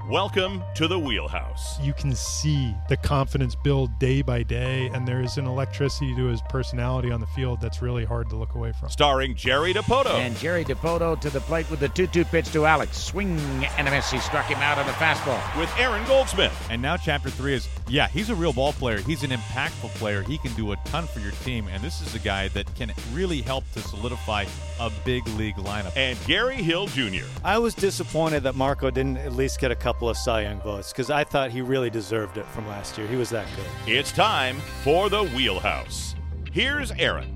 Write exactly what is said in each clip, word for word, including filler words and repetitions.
Welcome to the Wheelhouse. You can see the confidence build day by day, and there's an electricity to his personality on the field that's really hard to look away from. Starring Jerry Dipoto. And Jerry Dipoto to the plate with the two two pitch to Alex. Swing and a miss. He struck him out on the fastball. With Aaron Goldsmith. And now chapter three is, yeah, he's a real ball player. He's an impactful player. He can do a ton for your team, and this is a guy that can really help to solidify a big league lineup. And Gary Hill Junior I was disappointed that Marco didn't at least get a couple of Cy Young votes because I thought he really deserved it from last year. He was that good. It's time for the Wheelhouse. Here's Aaron.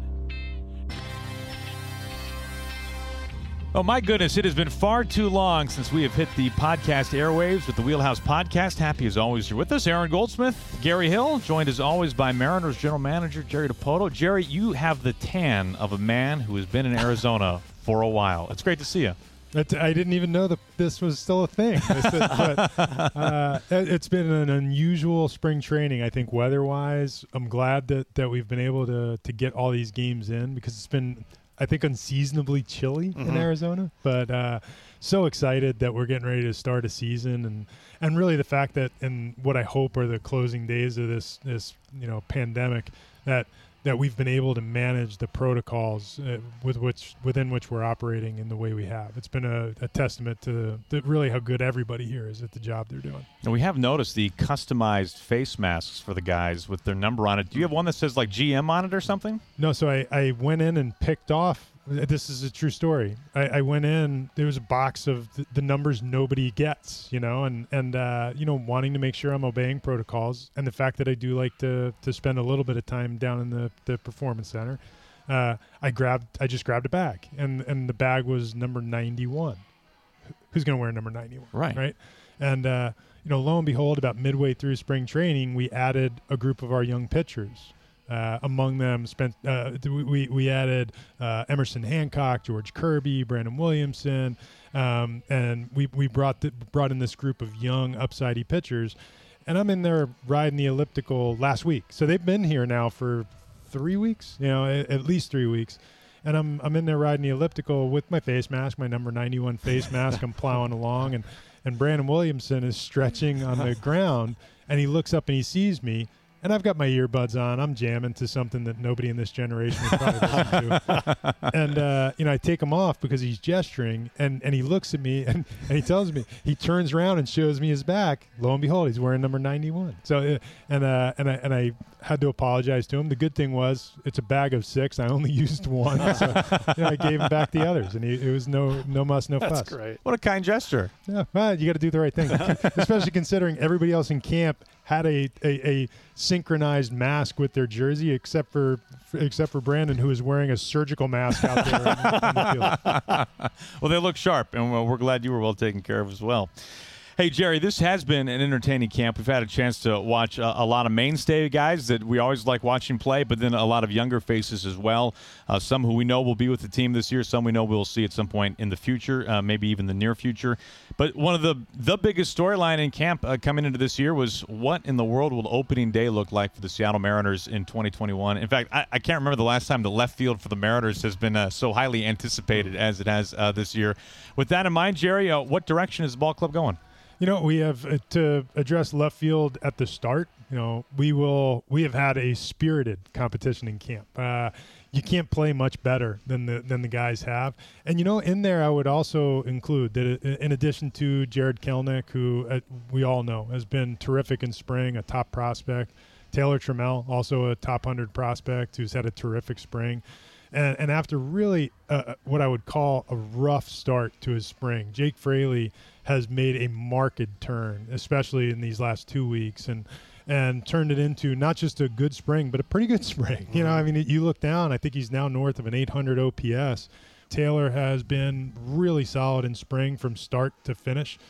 Oh, my goodness, it has been far too long since we have hit the podcast airwaves with the Wheelhouse Podcast. Happy as always you're with us. Aaron Goldsmith, Gary Hill, joined as always by Mariners General Manager Jerry Dipoto. Jerry, you have the tan of a man who has been in Arizona for a while. It's great to see you. It, I didn't even know that this was still a thing. but, uh, it's been an unusual spring training, I think, weather-wise. I'm glad that, that we've been able to, to get all these games in because it's been – I think unseasonably chilly mm-hmm. in Arizona, but uh, so excited that we're getting ready to start a season, and, and really the fact that in what I hope are the closing days of this this you know pandemic that that we've been able to manage the protocols uh, with which within which we're operating in the way we have. It's been a, a testament to the, the really how good everybody here is at the job they're doing. And we have noticed the customized face masks for the guys with their number on it. Do you have one that says like G M on it or something? No, so I, I went in and picked off. This is a true story. I, I went in, there was a box of the, the numbers nobody gets, you know, and, and uh, you know, wanting to make sure I'm obeying protocols. And the fact that I do like to to spend a little bit of time down in the, the performance center, uh, I grabbed, I just grabbed a bag. And, and the bag was number ninety-one. Who's going to wear number ninety-one? Right. Right. And, uh, you know, lo and behold, about midway through spring training, we added a group of our young pitchers. Uh, among them, spent uh, we we added uh, Emerson Hancock, George Kirby, Brandon Williamson, um, and we we brought the, brought in this group of young upsidey pitchers, and I'm in there riding the elliptical last week. So they've been here now for three weeks, you know, at, at least three weeks, and I'm I'm in there riding the elliptical with my face mask, my number ninety-one face mask. I'm plowing along, and and Brandon Williamson is stretching on the ground, and he looks up and he sees me. And I've got my earbuds on. I'm jamming to something that nobody in this generation would probably listen to. And, uh, you know, I take him off because he's gesturing, and, and he looks at me, and, and he tells me, he turns around and shows me his back. Lo and behold, he's wearing number ninety-one. So, uh, and uh, and I and I had to apologize to him. The good thing was it's a bag of six. I only used one. So, you know, I gave him back the others, and he, it was no no muss, no fuss. That's great. What a kind gesture. Yeah, well, you got to do the right thing, especially considering everybody else in camp had a, a, a synchronized mask with their jersey, except for except for Brandon, who was wearing a surgical mask out there in, in the field. Well, they look sharp, and we're glad you were well taken care of as well. Hey, Jerry, this has been an entertaining camp. We've had a chance to watch a, a lot of mainstay guys that we always like watching play, but then a lot of younger faces as well. Uh, some who we know will be with the team this year, some we know we'll see at some point in the future, uh, maybe even the near future. But one of the the biggest storyline in camp uh, coming into this year was what in the world will opening day look like for the Seattle Mariners in twenty twenty-one. In fact, I, I can't remember the last time the left field for the Mariners has been uh, so highly anticipated as it has uh, this year. With that in mind, Jerry, uh, what direction is the ball club going? You know, we have uh, to address left field at the start. You know, we will. We have had a spirited competition in camp. Uh, you can't play much better than the than the guys have. And you know, in there, I would also include that in addition to Jared Kelenic, who uh, we all know has been terrific in spring, a top prospect. Taylor Trammell, also a top one hundred prospect, who's had a terrific spring. And, and after really uh, what I would call a rough start to his spring, Jake Fraley has made a marked turn, especially in these last two weeks, and and turned it into not just a good spring, but a pretty good spring. You know, I mean, you look down, I think he's now north of an eight hundred O P S. Taylor has been really solid in spring from start to finish.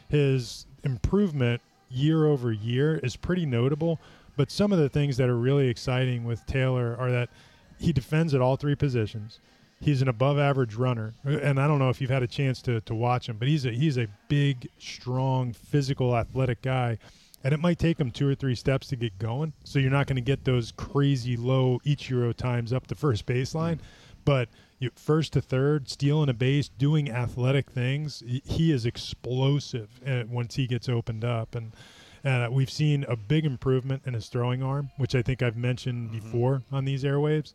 His improvement year over year is pretty notable, but some of the things that are really exciting with Taylor are that he defends at all three positions. He's an above-average runner, and I don't know if you've had a chance to to watch him, but he's a he's a big, strong, physical, athletic guy, and it might take him two or three steps to get going. So you're not going to get those crazy low Ichiro times up the first baseline, but you, first to third, stealing a base, doing athletic things. He, he is explosive uh, once he gets opened up. And uh, we've seen a big improvement in his throwing arm, which I think I've mentioned mm-hmm. before on these airwaves.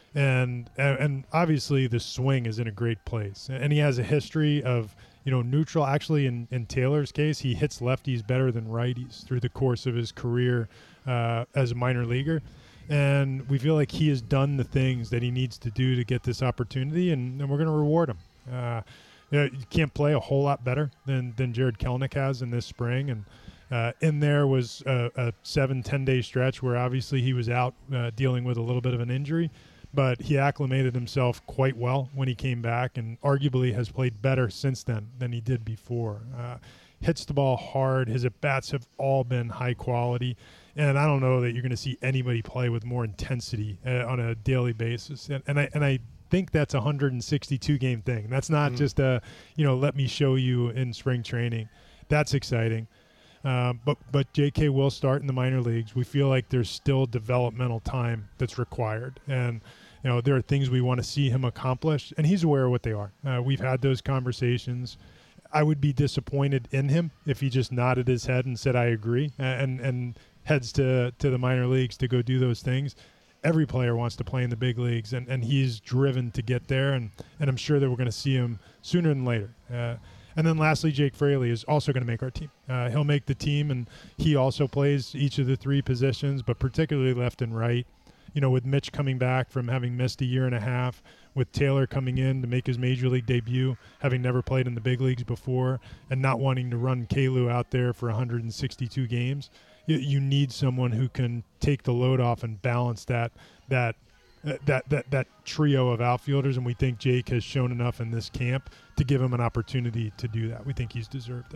And and obviously the swing is in a great place. And he has a history of, you know, neutral. Actually, in, in Taylor's case, he hits lefties better than righties through the course of his career uh, as a minor leaguer. And we feel like he has done the things that he needs to do to get this opportunity, and, and we're going to reward him. Uh, you know, you can't play a whole lot better than, than Jarred Kelenic has in this spring. And uh, in there was a, a seven, ten-day stretch where obviously he was out uh, dealing with a little bit of an injury. But he acclimated himself quite well when he came back, and arguably has played better since then than he did before. Uh, hits the ball hard. His at-bats have all been high quality. And I don't know that you're going to see anybody play with more intensity uh, on a daily basis. And, and I and I think that's a one hundred sixty-two game thing. That's not mm. just a, you know, let me show you in spring training. That's exciting. Uh, but but J K will start in the minor leagues. We feel like there's still developmental time that's required. And you know, there are things we want to see him accomplish, and he's aware of what they are. Uh, we've had those conversations. I would be disappointed in him if he just nodded his head and said, I agree, and and heads to, to the minor leagues to go do those things. Every player wants to play in the big leagues, and, and he's driven to get there, and, and I'm sure that we're going to see him sooner than later. Uh, and then lastly, Jake Fraley is also going to make our team. Uh, he'll make the team, and he also plays each of the three positions, but particularly left and right. You know, with Mitch coming back from having missed a year and a half, with Taylor coming in to make his major league debut, having never played in the big leagues before, and not wanting to run Kalu out there for one hundred sixty-two games, you, you need someone who can take the load off and balance that that uh, that that that trio of outfielders. And we think Jake has shown enough in this camp to give him an opportunity to do that. We think he's deserved it.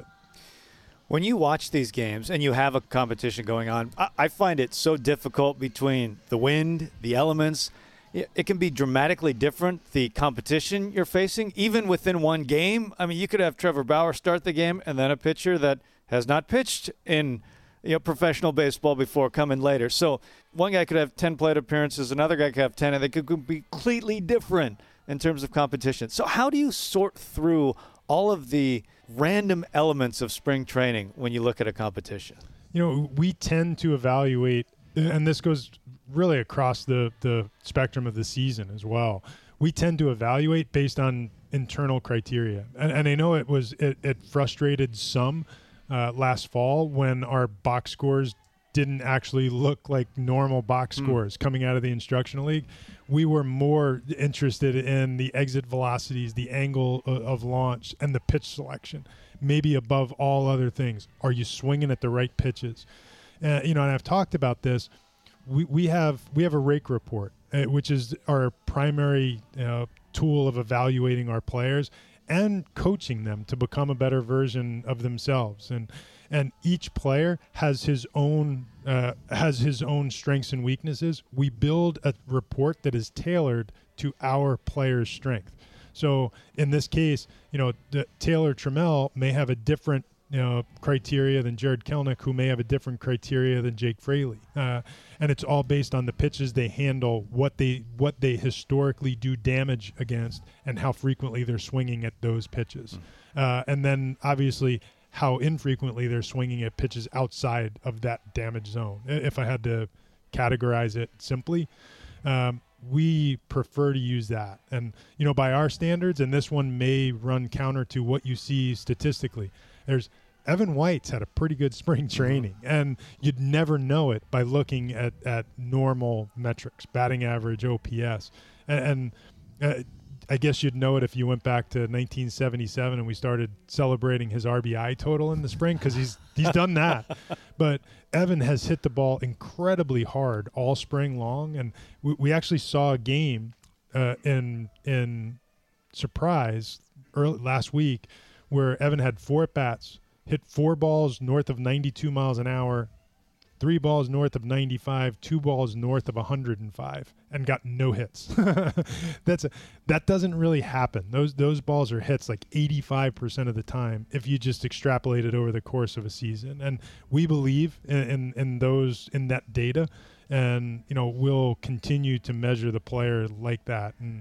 When you watch these games and you have a competition going on, I, I find it so difficult between the wind, the elements. It, it can be dramatically different, the competition you're facing, even within one game. I mean, you could have Trevor Bauer start the game and then a pitcher that has not pitched in you know, professional baseball before come in later. So one guy could have ten plate appearances, another guy could have ten, and they could be completely different in terms of competition. So how do you sort through all of the random elements of spring training when you look at a competition? You know, we tend to evaluate, and this goes really across the, the spectrum of the season as well. We tend to evaluate based on internal criteria. And, and I know it was it, it frustrated some uh, last fall when our box scores didn't actually look like normal box mm. scores coming out of the instructional league. We were more interested in the exit velocities, the angle of, of launch, and the pitch selection, maybe above all other things. Are you swinging at the right pitches? Uh, you know, and I've talked about this. We we have we have a rake report, uh, which is our primary uh, tool of evaluating our players and coaching them to become a better version of themselves. And and each player has his own uh, has his own strengths and weaknesses. We build a report that is tailored to our player's strength. So in this case, you know, the, Taylor Trammell may have a different you know criteria than Jarred Kelenic, who may have a different criteria than Jake Fraley, uh, and it's all based on the pitches they handle, what they what they historically do damage against, and how frequently they're swinging at those pitches, mm. uh, and then obviously how infrequently they're swinging at pitches outside of that damage zone. If I had to categorize it simply, um, we prefer to use that, and you know by our standards, and this one may run counter to what you see statistically. There's Evan White's had a pretty good spring training, mm-hmm. and you'd never know it by looking at, at normal metrics, batting average, O P S. And, and uh, I guess you'd know it if you went back to nineteen seventy-seven and we started celebrating his R B I total in the spring, because he's he's done that. But Evan has hit the ball incredibly hard all spring long, and we, we actually saw a game uh, in in Surprise early last week where Evan had four at-bats, hit four balls north of ninety-two miles an hour, three balls north of ninety-five, two balls north of one hundred five, and got no hits. That's a, that doesn't really happen. Those those balls are hits like eighty-five percent of the time if you just extrapolate it over the course of a season. And we believe in, in, in those in that data, and you know we'll continue to measure the player like that. And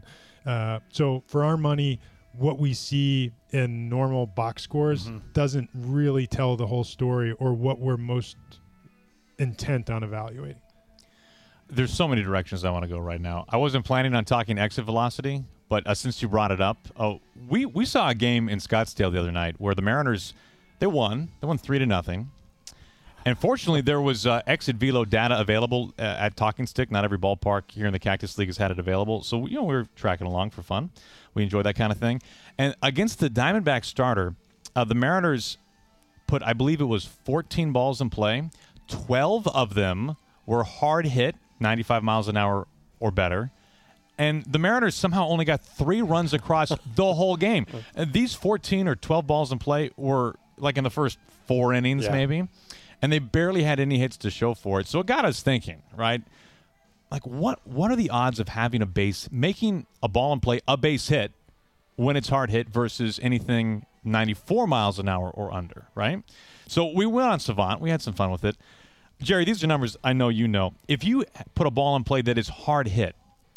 Uh, so for our money, what we see in normal box scores mm-hmm. doesn't really tell the whole story or what we're most intent on evaluating. There's so many directions I want to go right now. I wasn't planning on talking exit velocity, but uh, since you brought it up, oh, we, we saw a game in Scottsdale the other night where the Mariners, they won. They won three to nothing. And fortunately, there was uh, exit velo data available uh, at Talking Stick. Not every ballpark here in the Cactus League has had it available. So, you know, we were tracking along for fun. We enjoy that kind of thing. And against the Diamondback starter, uh, the Mariners put, I believe it was fourteen balls in play. twelve of them were hard hit, ninety-five miles an hour or better. And the Mariners somehow only got three runs across the whole game. And these fourteen or twelve balls in play were like in the first four innings yeah. maybe. And they barely had any hits to show for it. So it got us thinking, right? Like, what what are the odds of having a base, making a ball in play a base hit when it's hard hit versus anything ninety-four miles an hour or under, right? So we went on Savant. We had some fun with it. Jerry, these are numbers I know you know. If you put a ball in play that is hard hit,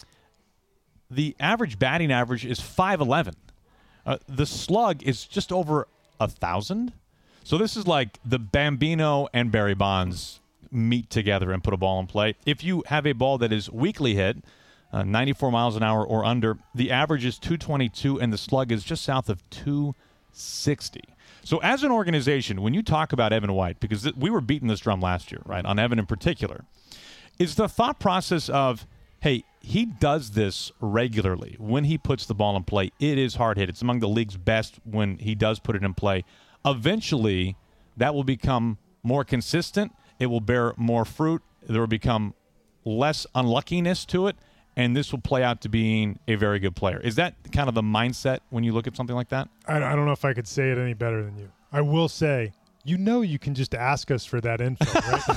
the average batting average is five eleven. Uh, the slug is just over one thousand. So this is like the Bambino and Barry Bonds meet together and put a ball in play. If you have a ball that is weakly hit, uh, ninety-four miles an hour or under, the average is two twenty-two and the slug is just south of two sixty. So as an organization, when you talk about Evan White, because th- we were beating this drum last year, right, on Evan in particular, is the thought process of, hey, he does this regularly. When he puts the ball in play, it is hard hit. It's among the league's best when he does put it in play. Eventually, that will become more consistent. It will bear more fruit. There will become less unluckiness to it, and this will play out to being a very good player. Is that kind of the mindset when you look at something like that? I, I don't know if I could say it any better than you. I will say, you know, you can just ask us for that info,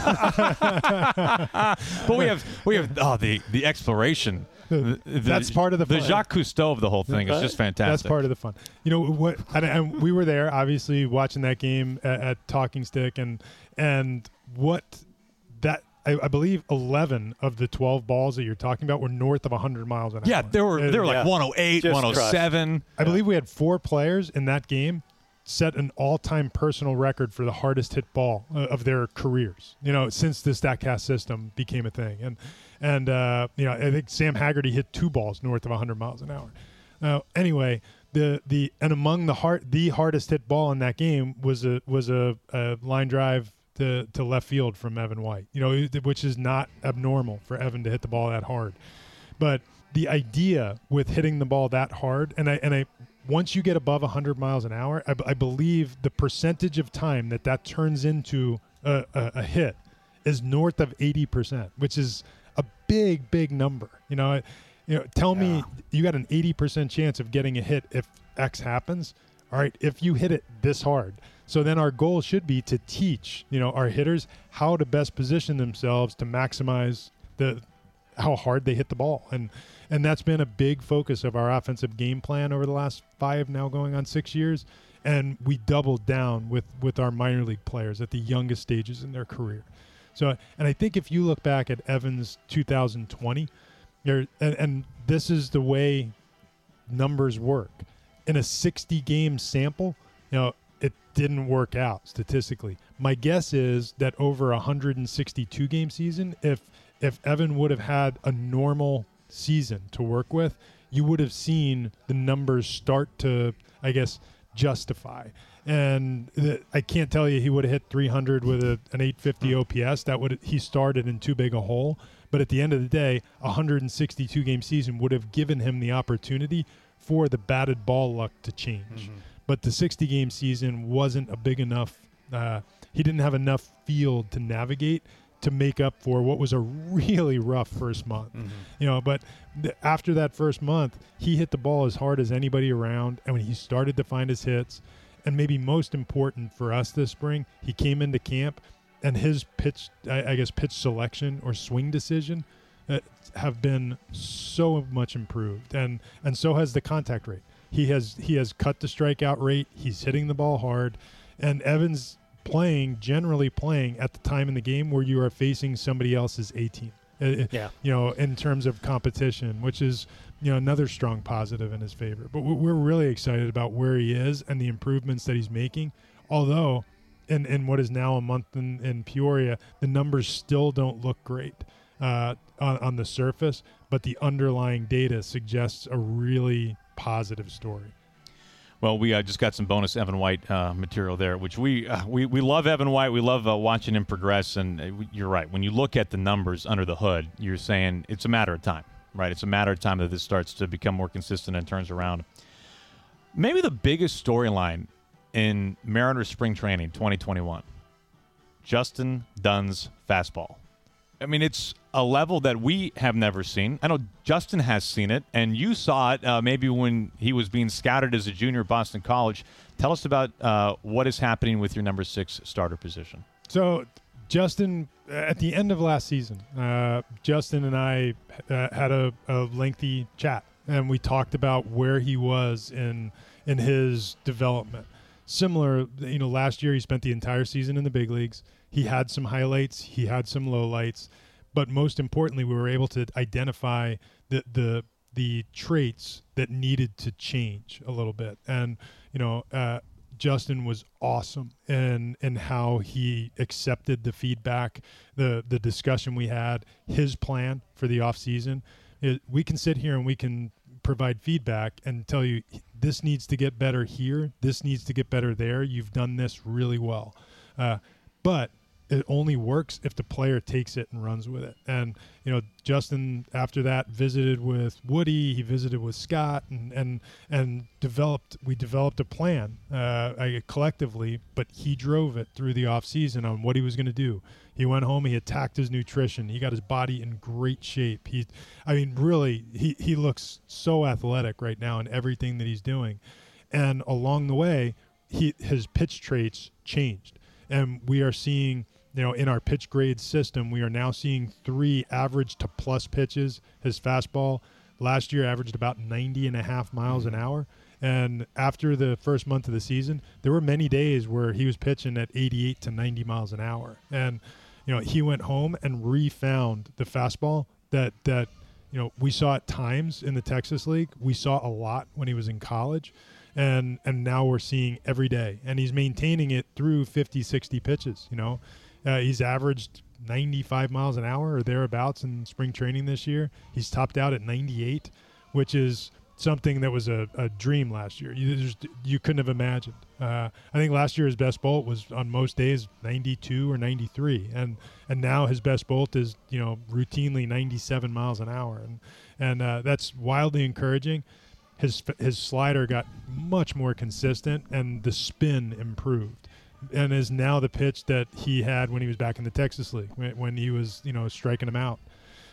right? But we have we have oh the the exploration. The, the, that's part of the fun. The Jacques Cousteau of the whole thing is just fantastic. That's part of the fun. You know what? And, and we were there, obviously, watching that game at, at Talking Stick, and and what that I, I believe eleven of the twelve balls that you're talking about were north of one hundred miles an hour. Yeah, they were they were yeah. like one oh eight, just one oh seven. Crushed. I believe we had four players in that game set an all-time personal record for the hardest hit ball uh, of their careers, you know, since the StatCast system became a thing. And, and uh, you know, I think Sam Haggerty hit two balls north of one hundred miles an hour. Now, anyway, the the and among the hard, the hardest hit ball in that game was a was a, a line drive to, to left field from Evan White, you know, which is not abnormal for Evan to hit the ball that hard. But the idea with hitting the ball that hard, and I and I once you get above one hundred miles an hour, I, I believe the percentage of time that that turns into a, a, a hit is north of eighty percent, which is a big, big number. You know, you know, tell yeah. me you got an eighty percent chance of getting a hit if X happens. All right, if you hit it this hard. So then our goal should be to teach, you know, our hitters how to best position themselves to maximize the how hard they hit the ball. And and that's been a big focus of our offensive game plan over the last five, now going on six years. And we doubled down with, with our minor league players at the youngest stages in their career. So, and I think if you look back at Evans two thousand twenty, and, and this is the way numbers work. In a sixty-game sample, you know, it didn't work out statistically. My guess is that over a one hundred sixty-two game season, if if Evan would have had a normal season to work with, you would have seen the numbers start to, I guess, justify. And the, I can't tell you he would have hit three hundred with a, an eight fifty O P S. That would he started in too big a hole. But at the end of the day, a one hundred sixty-two game season would have given him the opportunity for the batted ball luck to change. Mm-hmm. But the sixty game season wasn't a big enough. Uh, he didn't have enough field to navigate to make up for what was a really rough first month. Mm-hmm. You know, but th- after that first month, he hit the ball as hard as anybody around. And when he started to find his hits, and maybe most important for us this spring, he came into camp and his pitch, I, I guess, pitch selection or swing decision uh, have been so much improved. And, and so has the contact rate. He has, he has cut the strikeout rate. He's hitting the ball hard. And Evans playing, generally playing at the time in the game where you are facing somebody else's A team. uh, Yeah. you know, in terms of competition, which is, you know, another strong positive in his favor. But we're really excited about where he is and the improvements that he's making. Although, in, in what is now a month in, in Peoria, the numbers still don't look great uh, on, on the surface, but the underlying data suggests a really positive story. Well, we uh, just got some bonus Evan White uh, material there, which we, uh, we we love Evan White. We love uh, watching him progress. And uh, you're right. When you look at the numbers under the hood, you're saying it's a matter of time, right? It's a matter of time that this starts to become more consistent and turns around. Maybe the biggest storyline in Mariners spring training twenty twenty-one, Justin Dunn's fastball. I mean, it's a level that we have never seen. I know Justin has seen it, and you saw it uh, maybe when he was being scouted as a junior at Boston College. Tell us about uh, what is happening with your number six starter position. So, Justin, at the end of last season, uh, Justin and I uh, had a, a lengthy chat, and we talked about where he was in in his development. Similar, you know, last year he spent the entire season in the big leagues. He had some highlights, he had some lowlights, but most importantly, we were able to identify the the the traits that needed to change a little bit. And you know, uh, Justin was awesome in in how he accepted the feedback, the the discussion we had, his plan for the off season. It, we can sit here and we can provide feedback and tell you this needs to get better here, this needs to get better there. You've done this really well, uh, but it only works if the player takes it and runs with it. And, you know, Justin, after that, visited with Woody, he visited with Scott, and and, and developed, we developed a plan uh, I, collectively, but he drove it through the off season on what he was going to do. He went home, he attacked his nutrition, he got his body in great shape. He, I mean, really, he, he looks so athletic right now in everything that he's doing. And along the way, he his pitch traits changed. And we are seeing, you know, in our pitch grade system, we are now seeing three average to plus pitches. His fastball last year averaged about ninety and a half miles an hour. And after the first month of the season, there were many days where he was pitching at eighty-eight to ninety miles an hour. And, you know, he went home and refound the fastball that, that, you know, we saw at times in the Texas League. We saw a lot when he was in college. And, and now we're seeing every day. And he's maintaining it through fifty, sixty pitches, you know. Uh, he's averaged ninety-five miles an hour or thereabouts in spring training this year. He's topped out at ninety-eight, which is something that was a, a dream last year. You just, you couldn't have imagined. Uh, I think last year his best bolt was on most days ninety-two or ninety-three, and and now his best bolt is, you know, routinely ninety-seven miles an hour, and and uh, that's wildly encouraging. His his slider got much more consistent, and the spin improved, and is now the pitch that he had when he was back in the Texas League, when, when he was, you know, striking them out.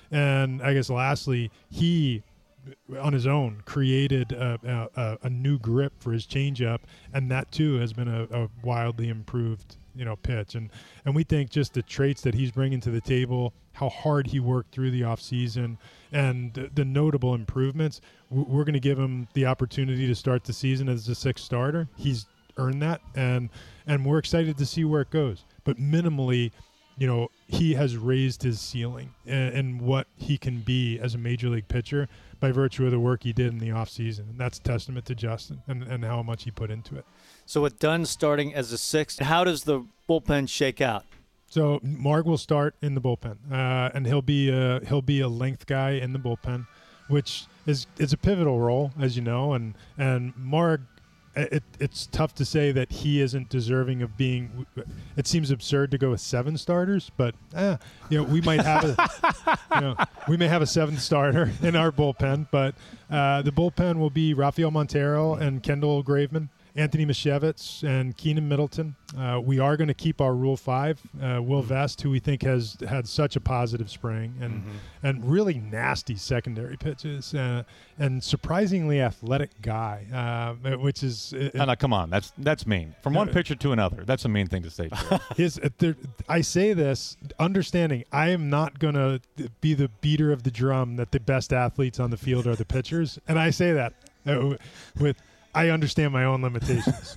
And I guess lastly, he, on his own, created a, a, a new grip for his changeup, and that too has been a, a wildly improved, you know, pitch. And and we think just the traits that he's bringing to the table, how hard he worked through the offseason, and the, the notable improvements, we're going to give him the opportunity to start the season as a sixth starter. He's earned that, and and we're excited to see where it goes. But minimally, you know, he has raised his ceiling and, and what he can be as a major league pitcher by virtue of the work he did in the offseason. And that's a testament to Justin and, and how much he put into it. So with Dunn starting as a sixth, how does the bullpen shake out? So Marg will start in the bullpen, uh, and he'll be a, he'll be a length guy in the bullpen, which is is a pivotal role, as you know. And and Marg, it, it's tough to say that he isn't deserving of being. It seems absurd to go with seven starters, but eh, you know, we might have a you know we may have a seventh starter in our bullpen. But uh, the bullpen will be Rafael Montero and Kendall Graveman, Anthony Misiewicz, and Keenan Middleton. Uh, we are going to keep our Rule Five, uh, Will Vest, who we think has had such a positive spring and Mm-hmm. and really nasty secondary pitches, uh, and surprisingly athletic guy, uh, which is uh, Oh, no, come on, that's that's mean. From one pitcher to another, that's a mean thing to say. Jerry. his. Uh, there, I say this understanding I am not going to be the beater of the drum that the best athletes on the field are the pitchers, and I say that uh, with I understand my own limitations.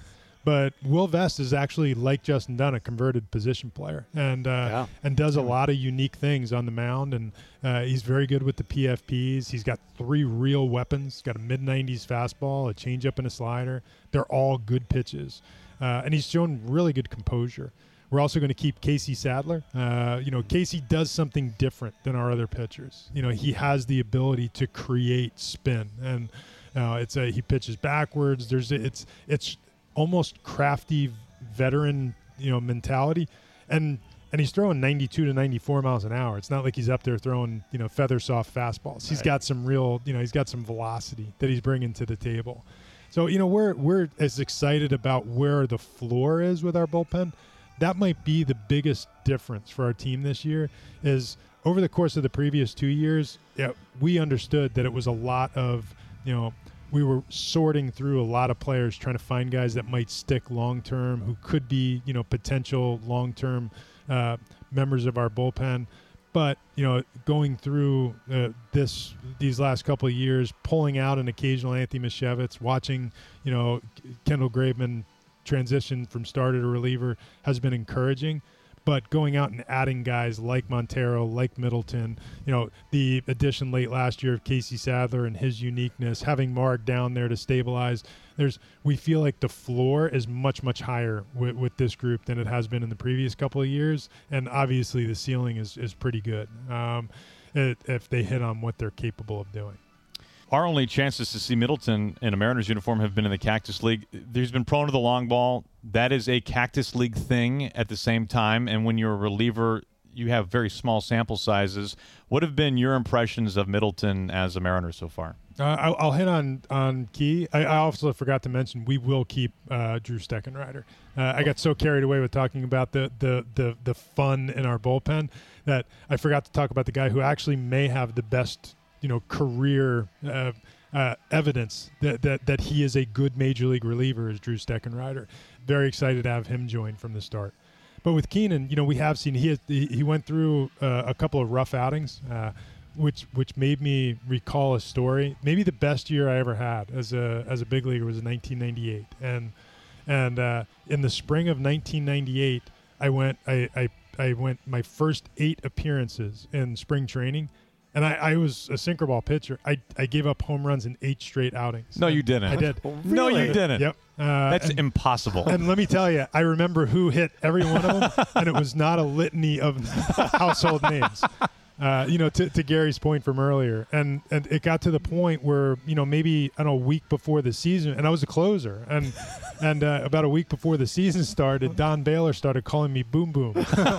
But Will Vest is actually, like Justin Dunn, a converted position player, and uh, Yeah. and does a lot of unique things on the mound. And uh, he's very good with the P F Ps. He's got three real weapons. He's got a mid nineties fastball, a changeup, and a slider. They're all good pitches, uh, and he's shown really good composure. We're also going to keep Casey Sadler. Uh, you know, Casey does something different than our other pitchers. You know, he has the ability to create spin, and uh, it's a he pitches backwards. There's a, it's it's almost crafty veteran, you know, mentality, and and he's throwing ninety-two to ninety-four miles an hour. It's not like he's up there throwing, you know, feather soft fastballs. He's Right. got some real, you know, he's got some velocity that he's bringing to the table. So, you know, we're we're as excited about where the floor is with our bullpen. That might be the biggest difference for our team this year. Is over the course of the previous two years, yeah, we understood that it was a lot of, you know, we were sorting through a lot of players, trying to find guys that might stick long term, who could be, you know, potential long term uh, members of our bullpen. But, you know, going through uh, this these last couple of years, pulling out an occasional Anthony Michevitz, watching, you know, Kendall Graveman transition from starter to reliever has been encouraging. But going out and adding guys like Montero, like Middleton, you know, the addition late last year of Casey Sadler and his uniqueness, having Mark down there to stabilize, there's we feel like the floor is much, much higher with, with this group than it has been in the previous couple of years. And obviously the ceiling is, is pretty good um, it, if they hit on what they're capable of doing. Our only chances to see Middleton in a Mariners uniform have been in the Cactus League. He's been prone to the long ball. That is a Cactus League thing at the same time. And when you're a reliever, you have very small sample sizes. What have been your impressions of Middleton as a Mariner so far? Uh, I'll, I'll hit on on Key. I, I also forgot to mention we will keep uh, Drew Steckenrider. Uh, I got so carried away with talking about the, the, the, the fun in our bullpen that I forgot to talk about the guy who actually may have the best, you know, career uh, uh, evidence that, that that he is a good major league reliever is Drew Steckenrider. Very excited to have him join from the start. But with Keenan, you know, we have seen he has, he, he went through uh, a couple of rough outings, uh, which which made me recall a story. Maybe the best year I ever had as a as a big leaguer was in nineteen ninety-eight, and and uh, in the spring of nineteen ninety-eight, I went I, I I went my first eight appearances in spring training. And I, I was a sinker ball pitcher. I, I gave up home runs in eight straight outings. No, you didn't. I did. No, you didn't. Yep. Uh, That's and, impossible. and let me tell you, I remember who hit every one of them, and it was not a litany of household names. Uh, you know, to, to Gary's point from earlier. And and it got to the point where, you know, maybe, I don't know, a week before the season, and I was a closer, and and uh, about a week before the season started, Don Baylor started calling me Boom Boom.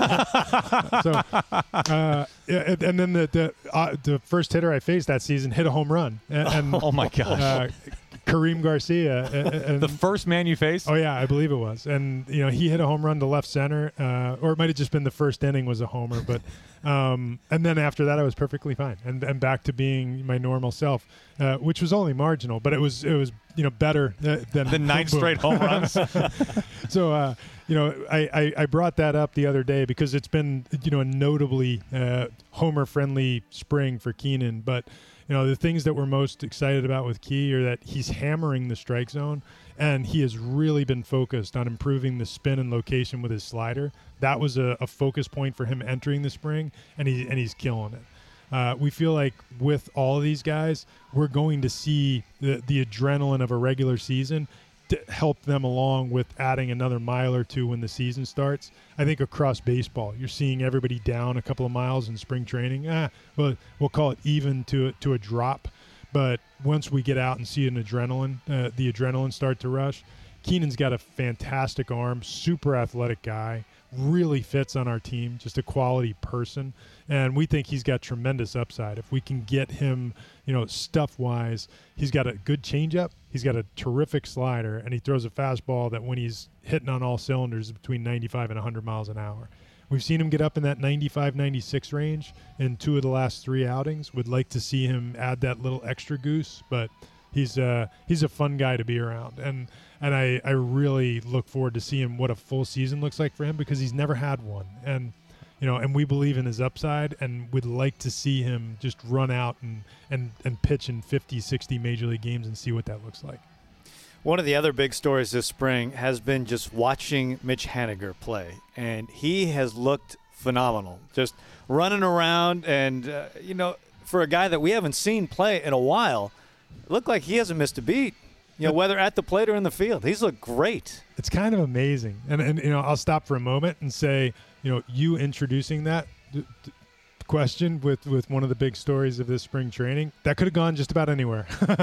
so, uh, and, and then the the, uh, the first hitter I faced that season hit a home run. And, and Oh, my gosh. Uh, Kareem Garcia. And, and, the first man you faced? Oh yeah, I believe it was, and you know he hit a home run to left center, uh, or it might have just been the first inning was a homer, but um, and then after that I was perfectly fine and, and back to being my normal self, uh, which was only marginal, but it was it was you know better uh, than The nine boom, boom. straight home runs. So uh, you know I, I, I brought that up the other day because it's been you know a notably uh, homer friendly spring for Keenan, but. You know, the things that we're most excited about with Key are that he's hammering the strike zone, and he has really been focused on improving the spin and location with his slider. That was a, a focus point for him entering the spring, and he and he's killing it. Uh, we feel like with all of these guys, we're going to see the, the adrenaline of a regular season to help them along with adding another mile or two when the season starts. I think across baseball, you're seeing everybody down a couple of miles in spring training. Ah, well, we'll call it even to to a drop. But once we get out and see an adrenaline, uh, the adrenaline start to rush. Keenan's got a fantastic arm, super athletic guy, really fits on our team, just a quality person. And we think he's got tremendous upside. If we can get him, you know, stuff-wise, he's got a good changeup, he's got a terrific slider, and he throws a fastball that when he's hitting on all cylinders is between ninety-five and one hundred miles an hour. We've seen him get up in that ninety-five, ninety-six range in two of the last three outings. Would like to see him add that little extra goose, but he's uh, he's a fun guy to be around. And and I, I really look forward to seeing what a full season looks like for him because he's never had one. And you know, and we believe in his upside and would like to see him just run out and, and, and pitch in fifty, sixty major league games and see what that looks like. One of the other big stories this spring has been just watching Mitch Haniger play, and he has looked phenomenal, just running around. And, uh, you know, for a guy that we haven't seen play in a while, it looked like he hasn't missed a beat, you know, whether at the plate or in the field. He's looked great. It's kind of amazing. And, and you know, I'll stop for a moment and say, you know, you introducing that d- d- question with, with one of the big stories of this spring training, that could have gone just about anywhere. but,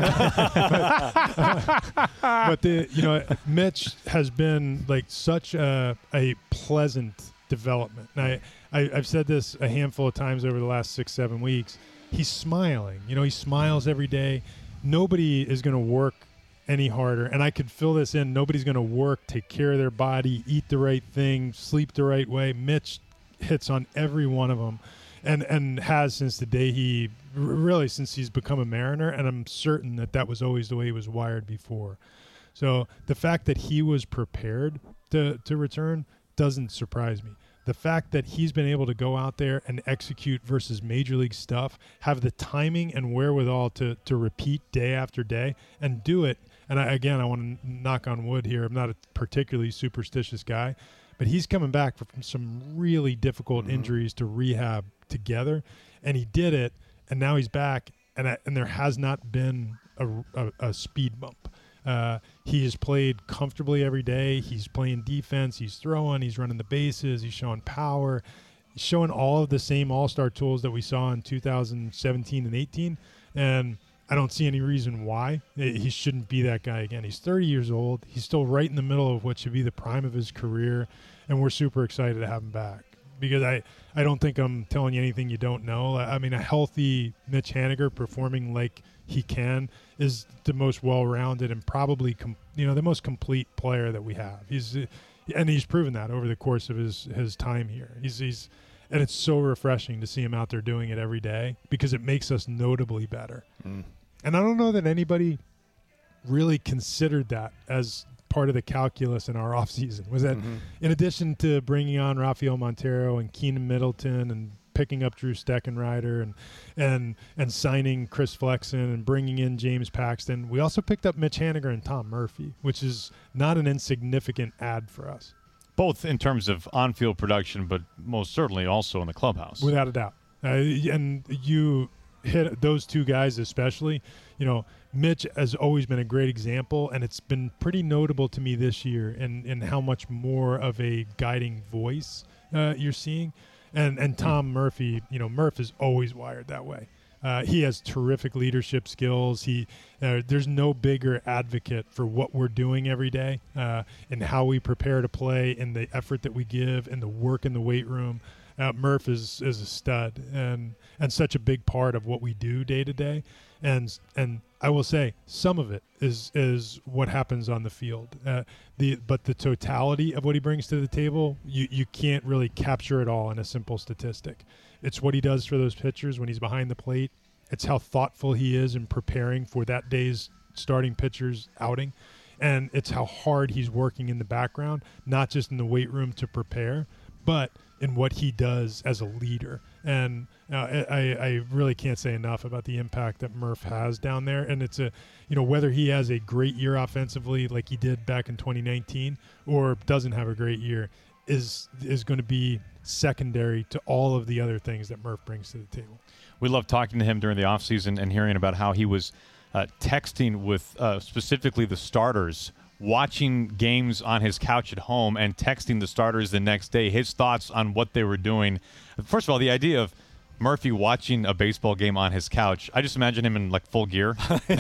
but the you know, Mitch has been like such a, a pleasant development. And I, I I've said this a handful of times over the last six seven weeks. He's smiling. You know, he smiles every day. Nobody is going to work any harder, and I could fill this in. Nobody's going to work, take care of their body, eat the right thing, sleep the right way. Mitch hits on every one of them. And and has since the day he, really since he's become a Mariner, and I'm certain that that was always the way he was wired before. So the fact that he was prepared to, to return doesn't surprise me. The fact that he's been able to go out there and execute versus major league stuff, have the timing and wherewithal to, to repeat day after day and do it. And I, again, I want to knock on wood here. I'm not a particularly superstitious guy, but he's coming back from some really difficult mm-hmm. injuries to rehab together, and he did it, and now he's back, and I, and there has not been a, a, a speed bump. Uh, he has played comfortably every day. He's playing defense. He's throwing. He's running the bases. He's showing power. He's showing all of the same all-star tools that we saw in two thousand seventeen and eighteen, and I don't see any reason why he shouldn't be that guy again. He's thirty years old. He's still right in the middle of what should be the prime of his career, and we're super excited to have him back. Because I, I don't think I'm telling you anything you don't know. I mean, a healthy Mitch Haniger performing like he can is the most well-rounded and probably com- you know the most complete player that we have. He's and he's proven that over the course of his, his time here. He's he's and it's so refreshing to see him out there doing it every day because it makes us notably better. Mm. And I don't know that anybody really considered that as part of the calculus in our offseason was that mm-hmm. in addition to bringing on Rafael Montero and Keenan Middleton and picking up Drew Steckenrider and and and signing Chris Flexen and bringing in James Paxton, we also picked up Mitch Haniger and Tom Murphy, which is not an insignificant add for us. Both in terms of on-field production, but most certainly also in the clubhouse. Without a doubt. Uh, and you hit those two guys especially. You know, Mitch has always been a great example, and it's been pretty notable to me this year in, in how much more of a guiding voice uh, you're seeing. And and Tom Murphy, you know, Murph is always wired that way. Uh, he has terrific leadership skills. He uh, there's no bigger advocate for what we're doing every day uh, and how we prepare to play and the effort that we give and the work in the weight room. Uh, Murph is, is a stud and and such a big part of what we do day to day. And and I will say some of it is is what happens on the field. Uh, the but the totality of what he brings to the table, you you can't really capture it all in a simple statistic. It's what he does for those pitchers when he's behind the plate. It's how thoughtful he is in preparing for that day's starting pitcher's outing. And it's how hard he's working in the background, not just in the weight room to prepare, but in what he does as a leader. And uh, I, I really can't say enough about the impact that Murph has down there. And it's a, you know, whether he has a great year offensively like he did back in twenty nineteen or doesn't have a great year is is going to be secondary to all of the other things that Murph brings to the table. We love talking to him during the offseason and hearing about how he was uh, texting with uh, specifically the starters, watching games on his couch at home and texting the starters the next day, his thoughts on what they were doing. First of all, the idea of Murphy watching a baseball game on his couch, I just imagine him in like full gear.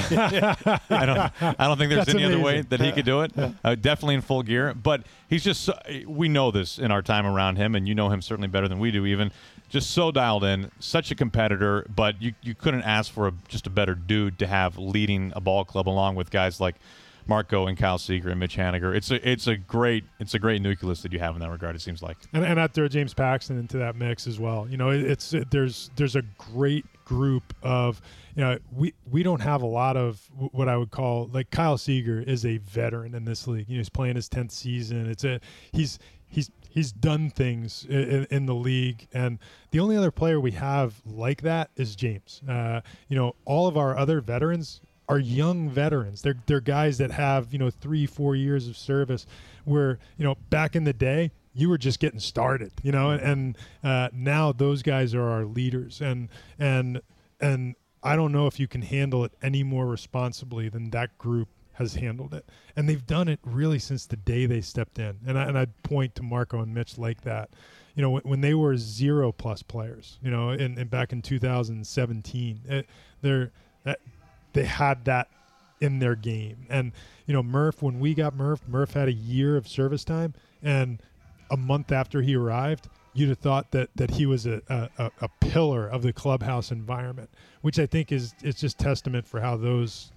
I don't I don't think there's That's any amazing. other way that he could do it. Uh, definitely in full gear. But he's just, so, we know this in our time around him, and you know him certainly better than we do even. Just so dialed in, such a competitor, but you, you couldn't ask for a, just a better dude to have leading a ball club along with guys like Marco and Kyle Seager and Mitch Haniger. It's a it's a great it's a great nucleus that you have in that regard. It seems like, and and I throw James Paxton into that mix as well. You know, it, it's it, there's there's a great group of, you know, we we don't have a lot of what I would call, like, Kyle Seager is a veteran in this league. You know, he's playing his tenth season. It's a he's he's he's done things in, in the league, and the only other player we have like that is James. Uh, you know, all of our other veterans are young veterans. They're they're guys that have, you know, three, four years of service where, you know, back in the day, you were just getting started, you know, and, and uh, now those guys are our leaders. And, and, and I don't know if you can handle it any more responsibly than that group has handled it. And they've done it really since the day they stepped in. And, I, and I'd point to Marco and Mitch like that. You know, when, when they were zero plus players, you know, in, in back in two thousand seventeen, it, they're, that, they had that in their game. And, you know, Murph, when we got Murph, Murph had a year of service time, and a month after he arrived, you'd have thought that that he was a, a, a pillar of the clubhouse environment, which I think is it's just testament for how those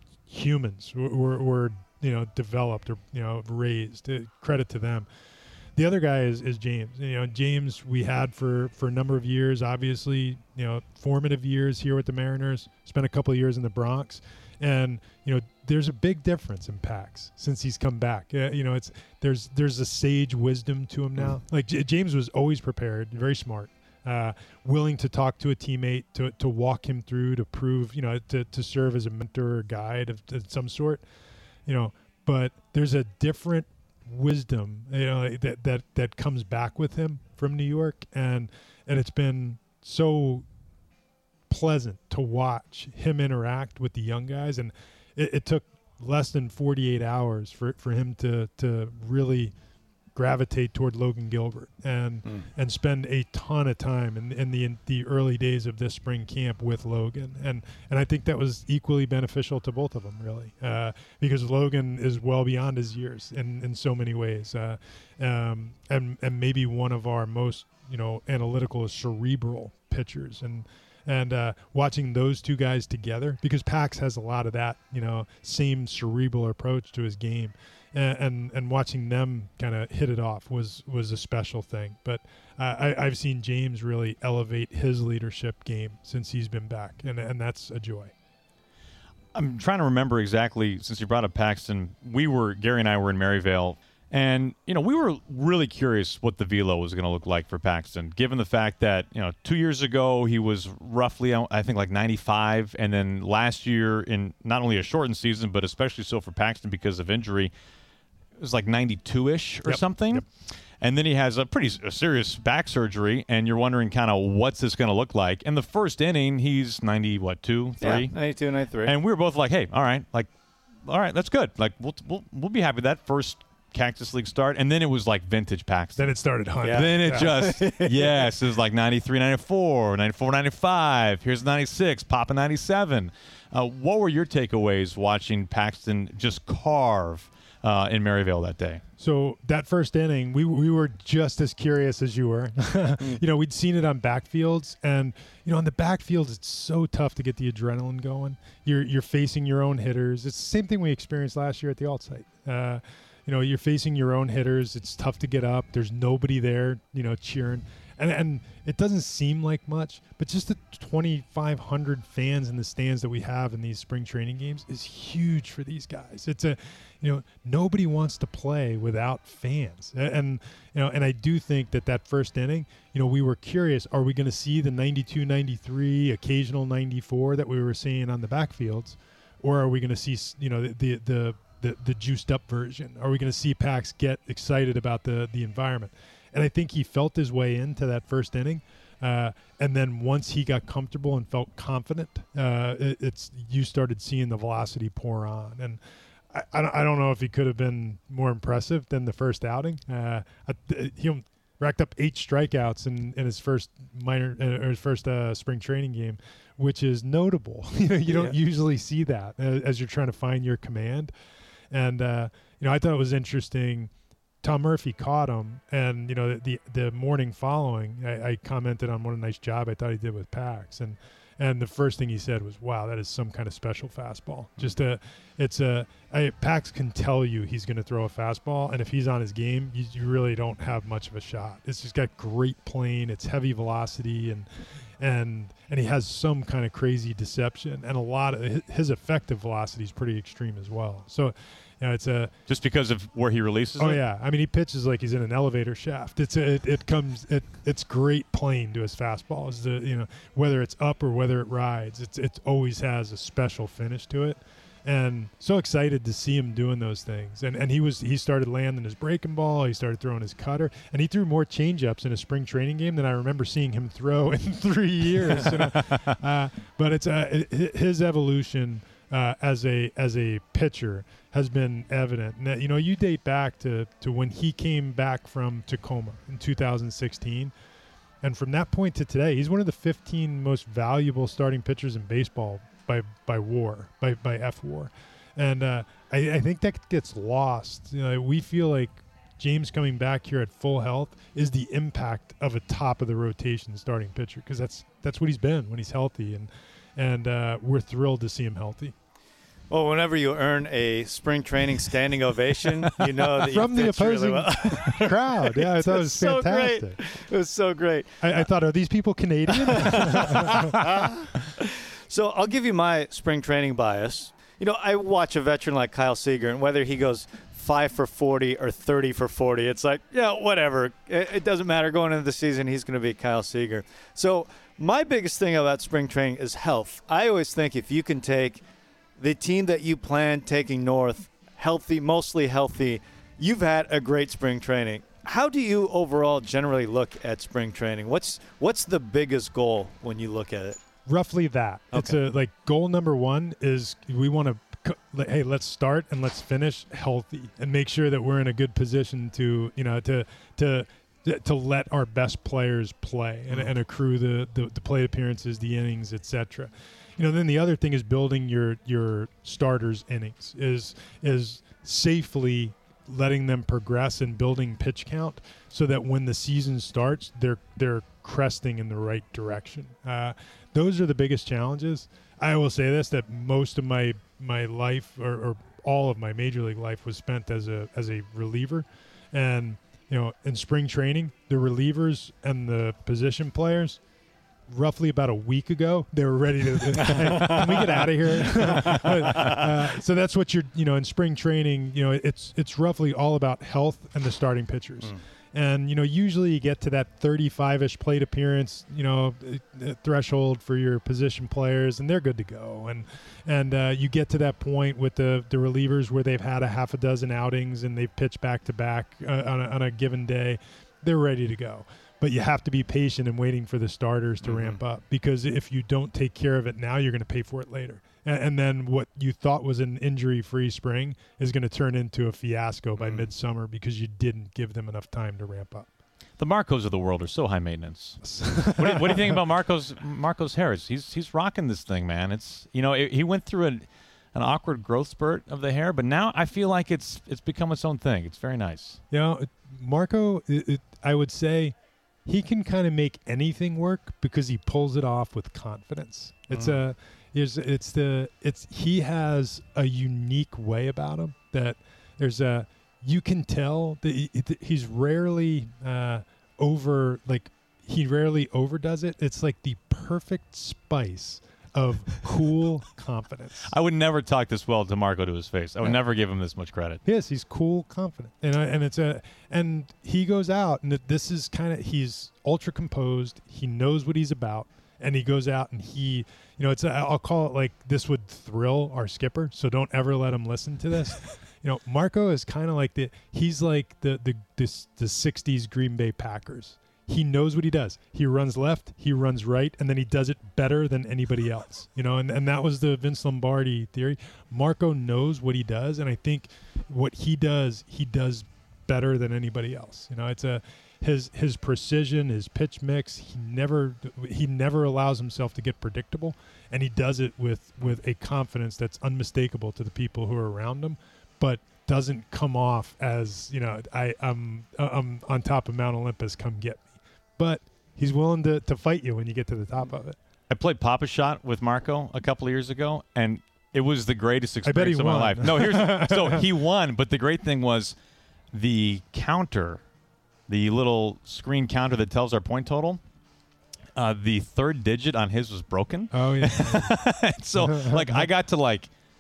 humans were, were, were you know, developed or, you know, raised. Uh, credit to them. The other guy is, is James. You know, James we had for, for a number of years, obviously, you know, formative years here with the Mariners, spent a couple of years in the Bronx. And, you know, there's a big difference in Pax since he's come back. Uh, you know, it's there's there's a sage wisdom to him now. Like J- James was always prepared, very smart, uh, willing to talk to a teammate, to to walk him through, to prove, you know, to, to serve as a mentor or guide of, of some sort. You know, but there's a different wisdom, you know, that that that comes back with him from New York, and and it's been so pleasant to watch him interact with the young guys. And it, it took less than forty-eight hours for for him to to really gravitate toward Logan Gilbert and mm. and spend a ton of time in, in the in the early days of this spring camp with Logan. And and I think that was equally beneficial to both of them, really, uh, because Logan is well beyond his years in, in so many ways, uh, um, and and maybe one of our most, you know, analytical, cerebral pitchers. And And uh, watching those two guys together, because Pax has a lot of that, you know, same cerebral approach to his game, and and, and watching them kind of hit it off was was a special thing. But uh, I, I've seen James really elevate his leadership game since he's been back, and and that's a joy. I'm trying to remember exactly, since you brought up Paxton. We were Gary and I were in Maryvale. And, you know, we were really curious what the velo was going to look like for Paxton, given the fact that, you know, two years ago he was roughly, I think, like ninety-five. And then last year, in not only a shortened season, but especially so for Paxton because of injury, it was like ninety-two-ish or yep. something. Yep. And then he has a pretty a serious back surgery, and you're wondering kind of what's this going to look like. In the first inning, he's ninety, what, two, three? Yeah, ninety-two, ninety-three. And we were both like, hey, all right, like, all right, that's good. Like, we'll we'll, we'll be happy with that first Cactus League start. And then it was like vintage Paxton. Then it started hunting. Yeah. Then it yeah. just, yes, it was like ninety-three, ninety-four, ninety-four, ninety-five. Here's ninety-six, popping ninety-seven. Uh, what were your takeaways watching Paxton just carve uh, in Maryvale that day? So that first inning, we we were just as curious as you were. You know, we'd seen it on backfields, and you know, on the backfields, it's so tough to get the adrenaline going. You're you're facing your own hitters. It's the same thing we experienced last year at the alt site. Uh, you know, you're facing your own hitters. It's tough to get up. There's nobody there, you know, cheering. And and it doesn't seem like much, but just the twenty-five hundred fans in the stands that we have in these spring training games is huge for these guys. It's a, you know, nobody wants to play without fans. And, you know, and I do think that that first inning, you know, we were curious, are we going to see the ninety-two, ninety-three, occasional ninety-four that we were seeing on the backfields, or are we going to see, you know, the, the, the, the, the juiced up version? Are we going to see Pax get excited about the, the environment? And I think he felt his way into that first inning. Uh, and then once he got comfortable and felt confident, uh, it, it's you started seeing the velocity pour on. And I, I, don't, I don't know if he could have been more impressive than the first outing. Uh, he racked up eight strikeouts in, in his first minor or his first uh, spring training game, which is notable. you know, you don't yeah. usually see that as you're trying to find your command. And uh, you know, I thought it was interesting. Tom Murphy caught him, and you know the the morning following, I, I commented on what a nice job I thought he did with Pax, and and the first thing he said was, "Wow, that is some kind of special fastball." Just a, it's a I, Pax can tell you he's going to throw a fastball, and if he's on his game, you, you really don't have much of a shot. It's just got great plane, it's heavy velocity, and and and he has some kind of crazy deception, and a lot of his, his effective velocity is pretty extreme as well. So, You know, it's a just because of where he releases oh it? yeah. I mean, he pitches like he's in an elevator shaft. It's a, it, it comes it it's great plane to his fastball. Is the you know whether it's up or whether it rides, it's it always has a special finish to it. And so excited to see him doing those things. And and he was he started landing his breaking ball. He started throwing his cutter, and he threw more changeups in a spring training game than I remember seeing him throw in three years. you know? uh, but it's uh, it, his evolution uh, as a as a pitcher has been evident. Now, you know, you date back to to when he came back from Tacoma in two thousand sixteen. And from that point to today, he's one of the fifteen most valuable starting pitchers in baseball by by WAR, by by F WAR, and uh, I, I think that gets lost. You know, we feel like James coming back here at full health is the impact of a top of the rotation starting pitcher, because that's that's what he's been when he's healthy, and and uh, we're thrilled to see him healthy. Well, whenever you earn a spring training standing ovation, you know that from you the pitched really opposing well. crowd. Yeah, I thought it was so fantastic. Great. It was so great. I, I thought, are these people Canadian? So I'll give you my spring training bias. You know, I watch a veteran like Kyle Seager, and whether he goes five for forty or thirty for forty, it's like, yeah, whatever. It, it doesn't matter. Going into the season, he's going to be Kyle Seager. So my biggest thing about spring training is health. I always think if you can take the team that you plan taking north healthy, mostly healthy, you've had a great spring training. How do you overall generally look at spring training? What's what's the biggest goal when you look at it? Roughly that. Okay. It's a like goal number one is we want to hey, let's start and let's finish healthy and make sure that we're in a good position to, you know, to to to let our best players play and, and accrue the, the, the plate appearances, the innings, et cetera. You know, then the other thing is building your your starters' innings, is is safely letting them progress and building pitch count so that when the season starts, they're they're cresting in the right direction. Uh, those are the biggest challenges. I will say this, that most of my my life or, or all of my major league life was spent as a as a reliever. And, you know, in spring training, the relievers and the position players, roughly about a week ago, they were ready to, hey, can we get out of here? uh, so that's what you're, you know, in spring training, you know, it's it's roughly all about health and the starting pitchers. Mm. And, you know, usually you get to that thirty-five-ish plate appearance, you know, threshold for your position players, and they're good to go. And and uh, you get to that point with the, the relievers where they've had a half a dozen outings and they've pitched back-to-back uh, on, a, on a given day. They're ready to go. But you have to be patient and waiting for the starters to mm-hmm. ramp up, because if you don't take care of it now, you're going to pay for it later. And, and then what you thought was an injury-free spring is going to turn into a fiasco by mm-hmm. midsummer because you didn't give them enough time to ramp up. The Marcos of the world are so high maintenance. what, do you, what do you think about Marcos Marcos Harris? He's he's rocking this thing, man. It's you know it, he went through an an awkward growth spurt of the hair, but now I feel like it's it's become its own thing. It's very nice. You know, Marco, it, it, I would say, he can kind of make anything work because he pulls it off with confidence. It's mm. a, it's, it's the, it's he has a unique way about him that there's a, you can tell that he, he's rarely uh, over, like he rarely overdoes it. It's like the perfect spice of cool confidence. I would never talk this well to Marco to his face. I would yeah. never give him this much credit. Yes, he's cool, confident, and I, and it's a and he goes out and this is kind of he's ultra composed. He knows what he's about, and he goes out and he, you know, it's a, I'll call it like this would thrill our skipper. So don't ever let him listen to this. You know, Marco is kind of like the he's like the the this the sixties Green Bay Packers. He knows what he does. He runs left, he runs right, and then he does it better than anybody else. You know, and, and that was the Vince Lombardi theory. Marco knows what he does, and I think what he does, he does better than anybody else. You know, it's a his his precision, his pitch mix. He never he never allows himself to get predictable, and he does it with with a confidence that's unmistakable to the people who are around him, but doesn't come off as, you know, I I'm I'm on top of Mount Olympus, come get me. But he's willing to, to fight you when you get to the top of it. I played Pop-A-Shot with Marco a couple of years ago, and it was the greatest experience I bet he of won. my life. No, here's so he won, but the great thing was the counter, the little screen counter that tells our point total. Uh, the third digit on his was broken. Oh yeah. So like I got to like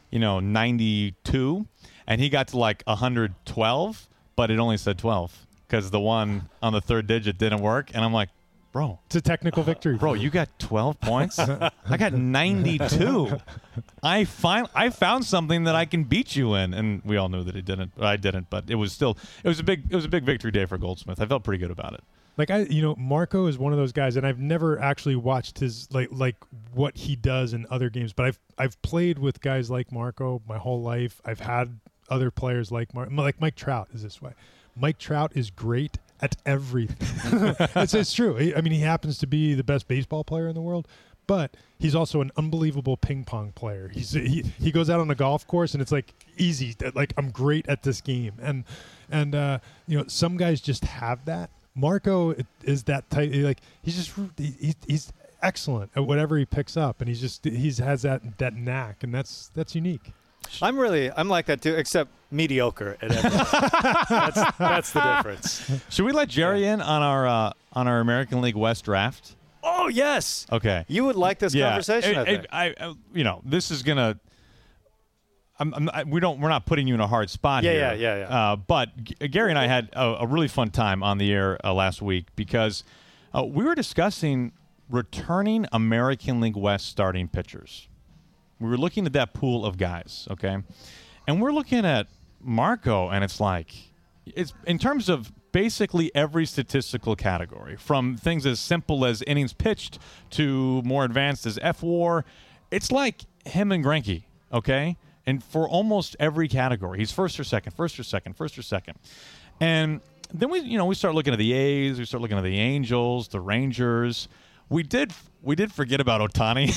you know, ninety-two, and he got to like one hundred twelve, but it only said twelve because the one on the third digit didn't work. And I'm like, bro, it's a technical victory. Bro, you got twelve points? I got ninety-two. I find I found something that I can beat you in, and we all knew that it didn't. I didn't, but it was still it was a big it was a big victory day for Goldsmith. I felt pretty good about it. Like I, you know, Marco is one of those guys, and I've never actually watched his like like what he does in other games. But I've I've played with guys like Marco my whole life. I've had other players like Mar- like Mike Trout is this way. Mike Trout is great at everything. it's, it's true. I mean, he happens to be the best baseball player in the world, but he's also an unbelievable ping pong player. He's he, he goes out on a golf course and it's like easy. Like I'm great at this game, and and uh, you know some guys just have that. Marco is that type. Like he's just he, he's excellent at whatever he picks up, and he's just he's has that that knack, and that's that's unique. I'm really I'm like that too, except mediocre at everything. that's that's the difference. Should we let Jerry in on our uh, on our American League West draft? Oh yes. Okay. You would like this yeah. conversation. It, I think. It, I, I you know this is gonna. I'm, I'm, I, we don't. We're not putting you in a hard spot yeah, here. Yeah, yeah, yeah. Uh, but G- Gary and I had a, a really fun time on the air uh, last week because uh, we were discussing returning American League West starting pitchers. We were looking at that pool of guys, okay, and we're looking at Marco, and it's like it's in terms of basically every statistical category, from things as simple as innings pitched to more advanced as F W A R. It's like him and Greinke, okay. And for almost every category, he's first or second, first or second, first or second. And then we, you know, we start looking at the A's, we start looking at the Angels, the Rangers. We did we did forget about Ohtani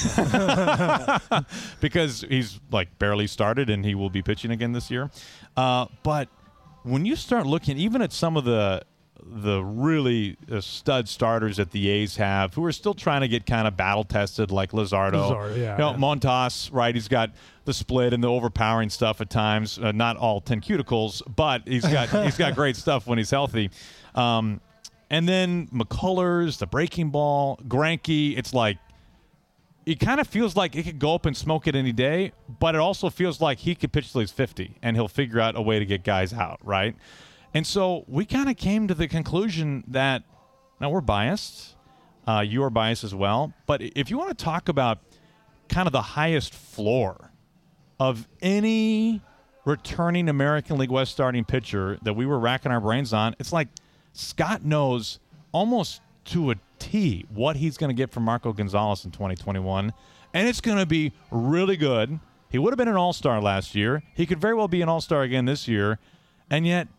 because he's like barely started and he will be pitching again this year. Uh, but when you start looking even at some of the the really uh, stud starters that the A's have, who are still trying to get kind of battle tested, like Luzardo, Luzardo, yeah, you know, yeah. Montas, right? He's got the split and the overpowering stuff at times. Uh, not all ten cuticles, but he's got he's got great stuff when he's healthy. Um, and then McCullers, the breaking ball, Greinke. It's like it kind of feels like it could go up and smoke it any day, but it also feels like he could pitch till he's fifty, and he'll figure out a way to get guys out, right? And so we kind of came to the conclusion that now we're biased. Uh, you are biased as well. But if you want to talk about kind of the highest floor of any returning American League West starting pitcher that we were racking our brains on, it's like Scott knows almost to a T what he's going to get from Marco Gonzalez in twenty twenty-one. And it's going to be really good. He would have been an all-star last year. He could very well be an all-star again this year. And yet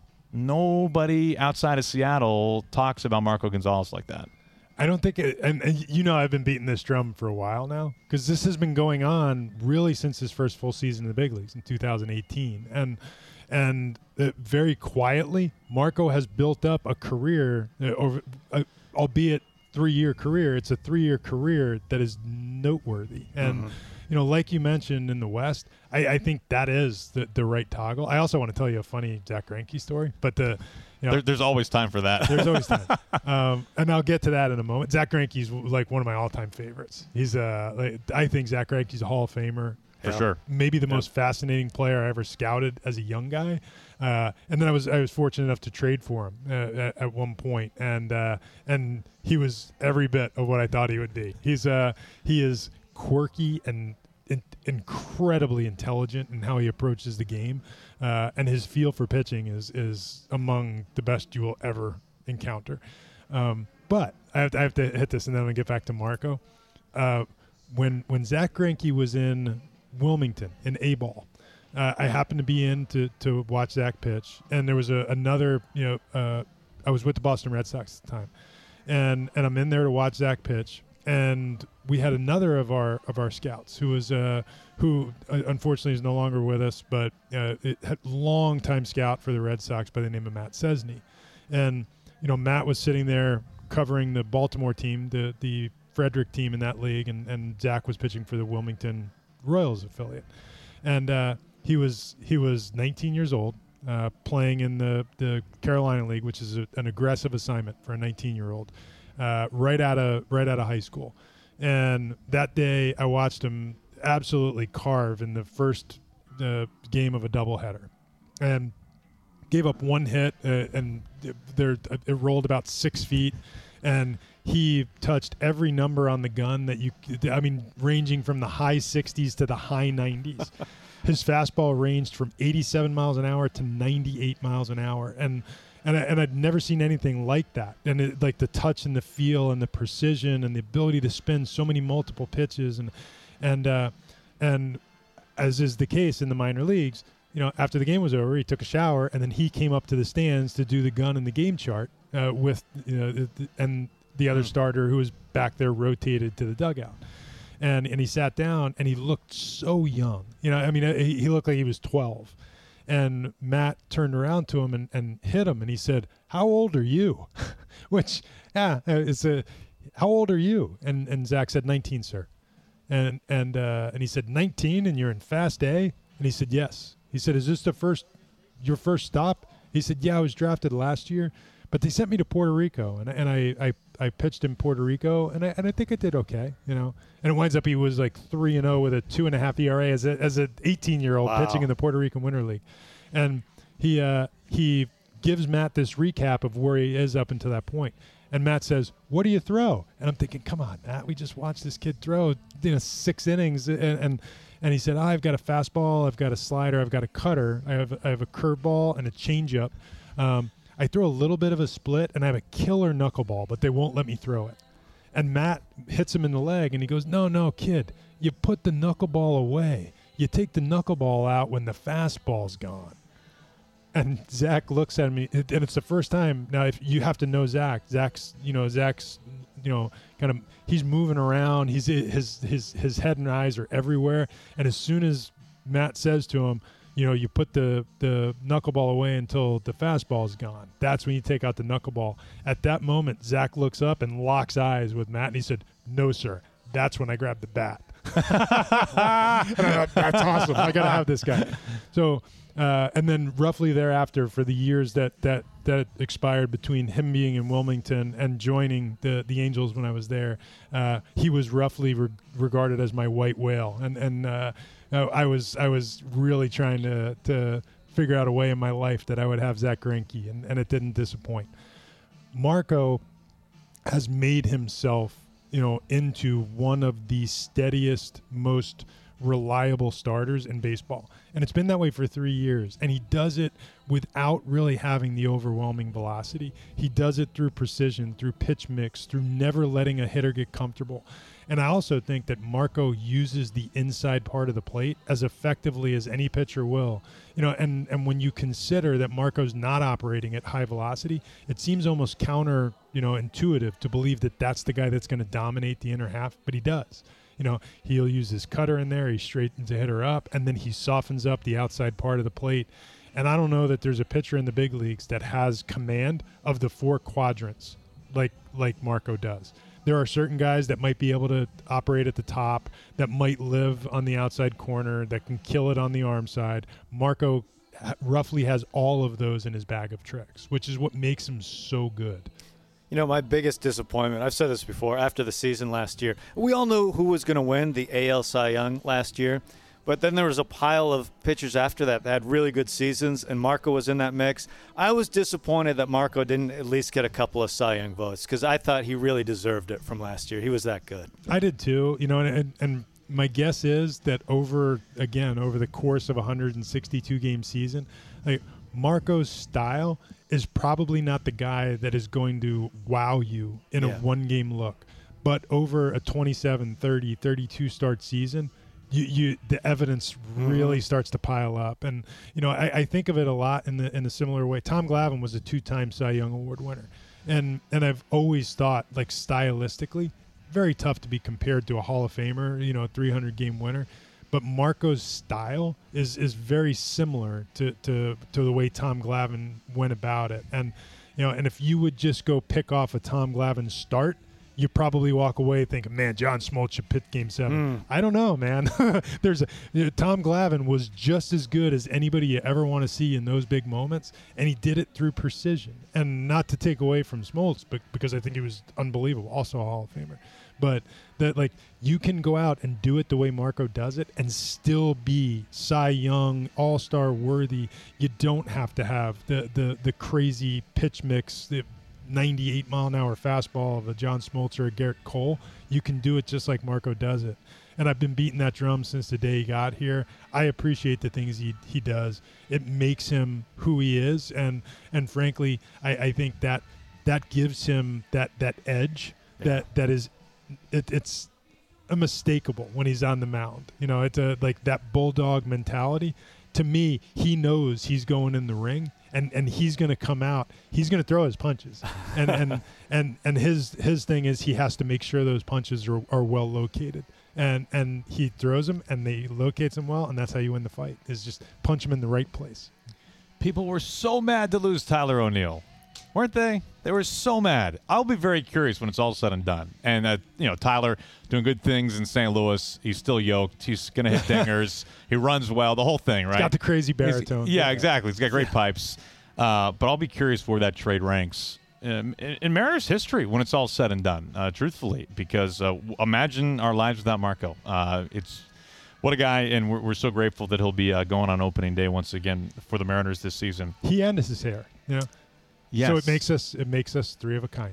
nobody outside of Seattle talks about Marco Gonzalez like that. I don't think it, and, and you know I've been beating this drum for a while now because this has been going on really since his first full season in the big leagues in two thousand eighteen, and and uh, very quietly Marco has built up a career uh, over, uh, albeit three-year career. It's a three-year career that is noteworthy, and. Mm-hmm. You know, like you mentioned in the West, I, I think that is the, the right toggle. I also want to tell you a funny Zach Greinke story, but the, you know, there, there's always time for that. There's always time, um, and I'll get to that in a moment. Zach Greinke's like one of my all-time favorites. He's uh, like, I think Zach Greinke's a Hall of Famer for sure. Maybe the yeah. most fascinating player I ever scouted as a young guy. Uh, and then I was I was fortunate enough to trade for him uh, at, at one point, and uh, and he was every bit of what I thought he would be. He's uh he is. quirky and in- incredibly intelligent in how he approaches the game, uh, and his feel for pitching is is among the best you will ever encounter. Um, but I have, to, I have to hit this, and then I'm gonna get back to Marco. Uh, when when Zach Greinke was in Wilmington in A-ball, uh, I happened to be in to to watch Zach pitch, and there was a, another you know uh, I was with the Boston Red Sox at the time, and and I'm in there to watch Zach pitch. And we had another of our of our scouts who was uh, who uh, unfortunately is no longer with us, but uh, it had long time scout for the Red Sox by the name of Matt Cesny. And you know Matt was sitting there covering the Baltimore team, the the Frederick team in that league, and, and Zach was pitching for the Wilmington Royals affiliate. And uh, he was he was nineteen years old, uh, playing in the the Carolina League, which is a, an aggressive assignment for a nineteen year old. Uh, right out of right out of high school, and that day I watched him absolutely carve in the first uh, game of a doubleheader, and gave up one hit, uh, and there it rolled about six feet, and he touched every number on the gun that you, I mean, ranging from the high sixties to the high nineties. His fastball ranged from eighty-seven miles an hour to ninety-eight miles an hour, and and I, and I'd never seen anything like that. And it, like the touch and the feel and the precision and the ability to spin so many multiple pitches, and and uh, and as is the case in the minor leagues, you know, after the game was over, he took a shower and then he came up to the stands to do the gun and the game chart uh, with you know the, the, and the other starter who was back there rotated to the dugout. And and he sat down and he looked so young. You know, I mean, he, he looked like he was twelve. And Matt turned around to him and, and hit him, and he said, "How old are you?" Which, yeah, it's a, "How old are you?" And and Zach said, nineteen, sir. And and uh, and he said, nineteen, and you're in Fast A? And he said, yes. He said, "Is this the first, your first stop?" He said, "Yeah, I was drafted last year, but they sent me to Puerto Rico, and and I, I, I pitched in Puerto Rico, and I and I think I did okay, you know." And it winds up he was like three and zero with a two and a half E R A as a as an eighteen year old Wow. pitching in the Puerto Rican Winter League, and he uh, he gives Matt this recap of where he is up until that point, and Matt says, "What do you throw?" And I'm thinking, come on, Matt, we just watched this kid throw, you know, six innings, and and, and he said, oh, "I've got a fastball, I've got a slider, I've got a cutter, I have I have a curveball and a changeup." Um, I throw a little bit of a split, and I have a killer knuckleball, but they won't let me throw it. And Matt hits him in the leg, and he goes, no, no, kid, you put the knuckleball away. You take the knuckleball out when the fastball's gone. And Zach looks at me, and it's the first time. Now, if you have to know Zach, Zach's, you know, Zach's, you know, kind of, he's moving around. He's his his his head and eyes are everywhere. And as soon as Matt says to him, you know, you put the, the knuckleball away until the fastball is gone. That's when you take out the knuckleball. At that moment, Zach looks up and locks eyes with Matt, and he said, no, sir. That's when I grabbed the bat. And I thought, that's awesome. I got to have this guy. So, uh, and then roughly thereafter, for the years that, that, that expired between him being in Wilmington and joining the, the Angels when I was there, uh, he was roughly re- regarded as my white whale. And, and, uh, I was I was really trying to, to figure out a way in my life that I would have Zach Greinke, and, and it didn't disappoint. Marco has made himself, you know, into one of the steadiest, most reliable starters in baseball. And it's been that way for three years. And he does it without really having the overwhelming velocity. He does it through precision, through pitch mix, through never letting a hitter get comfortable. And I also think that Marco uses the inside part of the plate as effectively as any pitcher will. You know, and, and when you consider that Marco's not operating at high velocity, it seems almost counter, you know, intuitive to believe that that's the guy that's going to dominate the inner half, but he does. You know, he'll use his cutter in there, he straightens the hitter up, and then he softens up the outside part of the plate. And I don't know that there's a pitcher in the big leagues that has command of the four quadrants like like Marco does. There are certain guys that might be able to operate at the top, that might live on the outside corner, that can kill it on the arm side. Marco ha- roughly has all of those in his bag of tricks, which is what makes him so good. You know, my biggest disappointment, I've said this before, after the season last year, we all knew who was going to win the A L Cy Young last year, but then there was a pile of pitchers after that that had really good seasons, and Marco was in that mix. I was disappointed that Marco didn't at least get a couple of Cy Young votes, because I thought he really deserved it from last year. He was that good. I did too, you know, and, and, and my guess is that over, again, over the course of a one hundred sixty-two game season, like Marco's style is probably not the guy that is going to wow you in Yeah. a one-game look. But over a twenty-seven, thirty, thirty-two start season, you, you the evidence really mm-hmm. starts to pile up. And, you know, I, I think of it a lot in the in a similar way. Tom Glavine was a two-time Cy Young Award winner. And and I've always thought, like, stylistically, very tough to be compared to a Hall of Famer, you know, a three hundred game winner. But Marco's style is is very similar to, to, to the way Tom Glavine went about it. And, you know, and if you would just go pick off a Tom Glavine start, you probably walk away thinking, man, John Smoltz should pitch game seven. Mm. I don't know, man. There's a, you know, Tom Glavine was just as good as anybody you ever want to see in those big moments, and he did it through precision. And not to take away from Smoltz, but because I think he was unbelievable, also a Hall of Famer. But that, like, you can go out and do it the way Marco does it and still be Cy Young, all-star worthy. You don't have to have the the, the crazy pitch mix, the ninety-eight mile an hour fastball of a John Smoltz or a Garrett Cole. You can do it just like Marco does it. And I've been beating that drum since the day he got here. I appreciate the things he he does. It makes him who he is. And and frankly, I, I think that that gives him that, that edge yeah. that, that is it, it's unmistakable when he's on the mound. You know, it's a, like that bulldog mentality. To me, he knows he's going in the ring. And and he's going to come out. He's going to throw his punches, and and and and his his thing is he has to make sure those punches are, are well located. And and he throws them, and they locates them well, and that's how you win the fight. Is just punch them in the right place. People were so mad to lose Tyler O'Neill, weren't they? They were so mad. I'll be very curious when it's all said and done. And uh, you know, Tyler doing good things in Saint Louis. He's still yoked. He's going to hit dingers. He runs well. The whole thing, right? He's got the crazy baritone. He's, yeah, exactly. He's got great pipes. Uh, but I'll be curious where that trade ranks um, in, in Mariners history when it's all said and done. Uh, truthfully, because uh, w- imagine our lives without Marco. Uh, it's what a guy, and we're, we're so grateful that he'll be uh, going on opening day once again for the Mariners this season. He and his hair, you know. Yes. So it makes us it makes us three of a kind.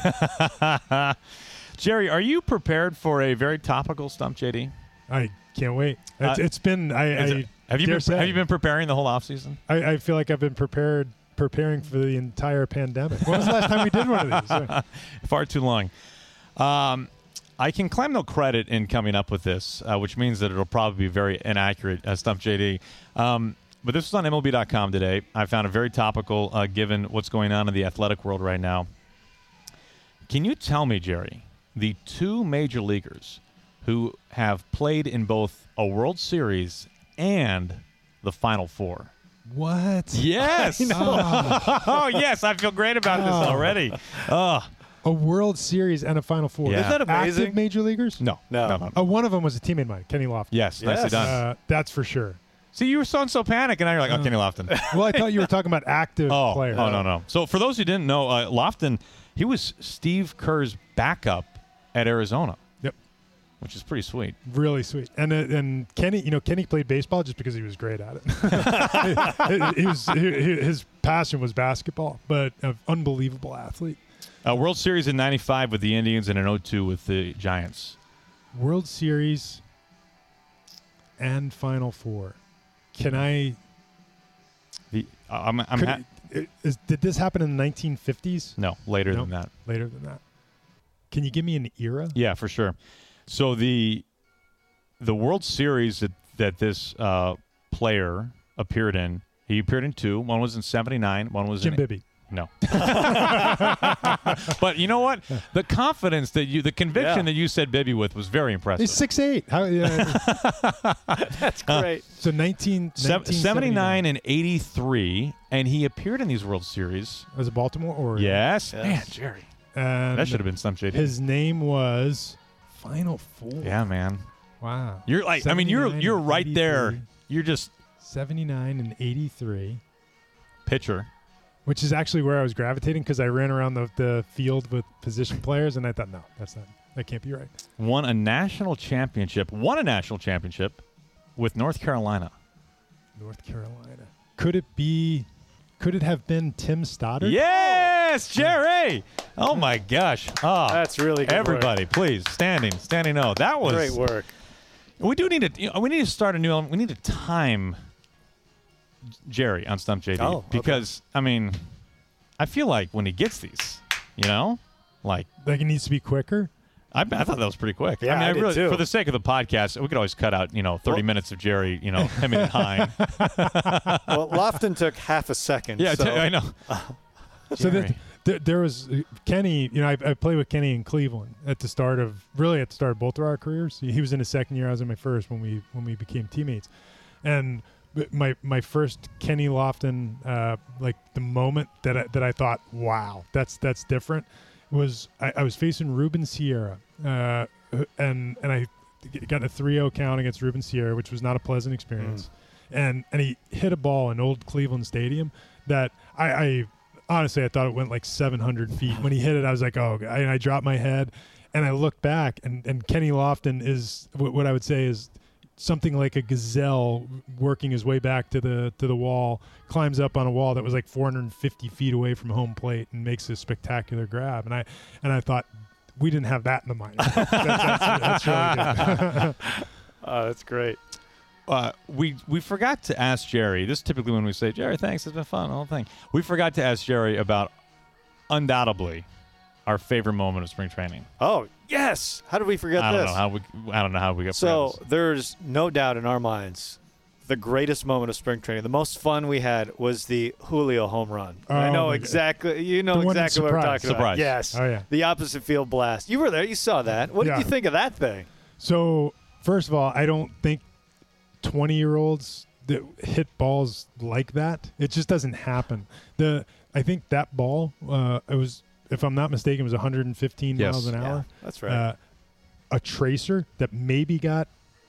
Jerry, are you prepared for a very topical Stump J D? I can't wait. It's, Uh, it's been I, I it, have you dare been say, have you been preparing the whole offseason? I, I feel like I've been prepared preparing for the entire pandemic. When was the last time we did one of these? Far too long. Um, I can claim no credit in coming up with this, uh, which means that it'll probably be very inaccurate, uh, Stump J D. Um, but this was on M L B dot com today. I found it very topical uh, given what's going on in the athletic world right now. Can you tell me, Jerry, the two major leaguers who have played in both a World Series and the Final Four? What? Yes. Oh. Oh, yes. I feel great about this Oh. already. Oh. A World Series and a Final Four. Yeah. Isn't that amazing? Active major leaguers? No. No. No, no, no. Uh, one of them was a teammate of mine, Kenny Lofton. Yes, Yes. nicely done. Uh, that's for sure. See, you were sounding so panicked, and now you're like, oh, Kenny Lofton. Well, I thought you were talking about active oh, players. oh, no, no. So for those who didn't know, uh, Lofton, he was Steve Kerr's backup at Arizona. Yep. Which is pretty sweet. Really sweet. And uh, and Kenny, you know, Kenny played baseball just because he was great at it. he, he was he, his passion was basketball, but an unbelievable athlete. Uh, World Series in ninety-five with the Indians and an oh two with the Giants. World Series and Final Four. Can I? The uh, I'm, I'm could, ha- is, did this happen in the nineteen fifties? no later No. than that. Later than that. Can you give me an era? Yeah, for sure. So the the World Series that that this uh, player appeared in, he appeared in two. One was in seventy-nine. One was Jim in Bibby. no. But you know what? The confidence that you, the conviction Yeah. that you said Bibby with was very impressive. He's six eight. How, uh, That's great. so nineteen, Sev- seventy-nine and eighty-three, and he appeared in these World Series. Was it Baltimore or Yes, Yes. man, Jerry. And That should have been Stump J D. His name was Final Four. Yeah, man. Wow. You're like, I mean, you're seventy-nine you're and right there. eighty-three. You're just seventy-nine and eighty-three, pitcher. which is actually where I was gravitating because I ran around the, the field with position players, and I thought, no, that's not. That can't be right. Won a national championship. Won a national championship with North Carolina. North Carolina. Could it be? Could it have been Tim Stoddard? Yes, Jerry. Oh my gosh. Oh, That's really good everybody, please please standing, standing. Oh, that was Great work. We do need to. You know, we need to start a new. We need to time Jerry on Stump J D Oh, okay. because I mean, I feel like when he gets these, you know, like Like it needs to be quicker. I, I thought that was pretty quick. Yeah, I mean, I I did really, too. for the sake of the podcast, we could always cut out, you know, thirty Well- minutes of Jerry, you know, hemming and hawing. Well, Lofton took half a second. Yeah, so. t- I know. So Jerry. that, th- there was uh, Kenny. You know, I, I played with Kenny in Cleveland at the start of really at the start of both of our careers. He was in his second year. I was in my first when we when we became teammates. And b- my my first Kenny Lofton, uh, like the moment that I, that I thought, wow, that's that's different. was I, I was facing Ruben Sierra, uh, and and I got a three oh count against Ruben Sierra, which was not a pleasant experience. Mm. And and he hit a ball in old Cleveland Stadium that I, I honestly I thought it went like seven hundred feet. When he hit it, I was like, oh, and I dropped my head, and I looked back, and, and Kenny Lofton is what I would say is something like a gazelle working his way back to the to the wall, climbs up on a wall that was like four hundred fifty feet away from home plate and makes a spectacular grab. And I and I thought, we didn't have that in the mind. that's, that's, that's really good. Oh, that's great. Uh, we we forgot to ask Jerry. This is typically when we say, Jerry, thanks, it's been fun, the whole thing. We forgot to ask Jerry about undoubtedly our favorite moment of spring training. Oh, yes. How did we forget I don't this? know how we I don't know how we got So friends. there's no doubt in our minds the greatest moment of spring training. The most fun we had was the Julio home run. Oh, I know my exactly. You know The one in exactly what we're Surprise. talking Surprise. about. Yes. Oh, yeah. The opposite field blast. You were there. You saw that. What Yeah. did you think of that thing? So first of all, I don't think twenty-year-olds that hit balls like that. It just doesn't happen. The I think that ball, uh, it was, if I'm not mistaken, it was one hundred fifteen Yes. miles an Yeah, hour. that's right. Uh, a tracer that maybe got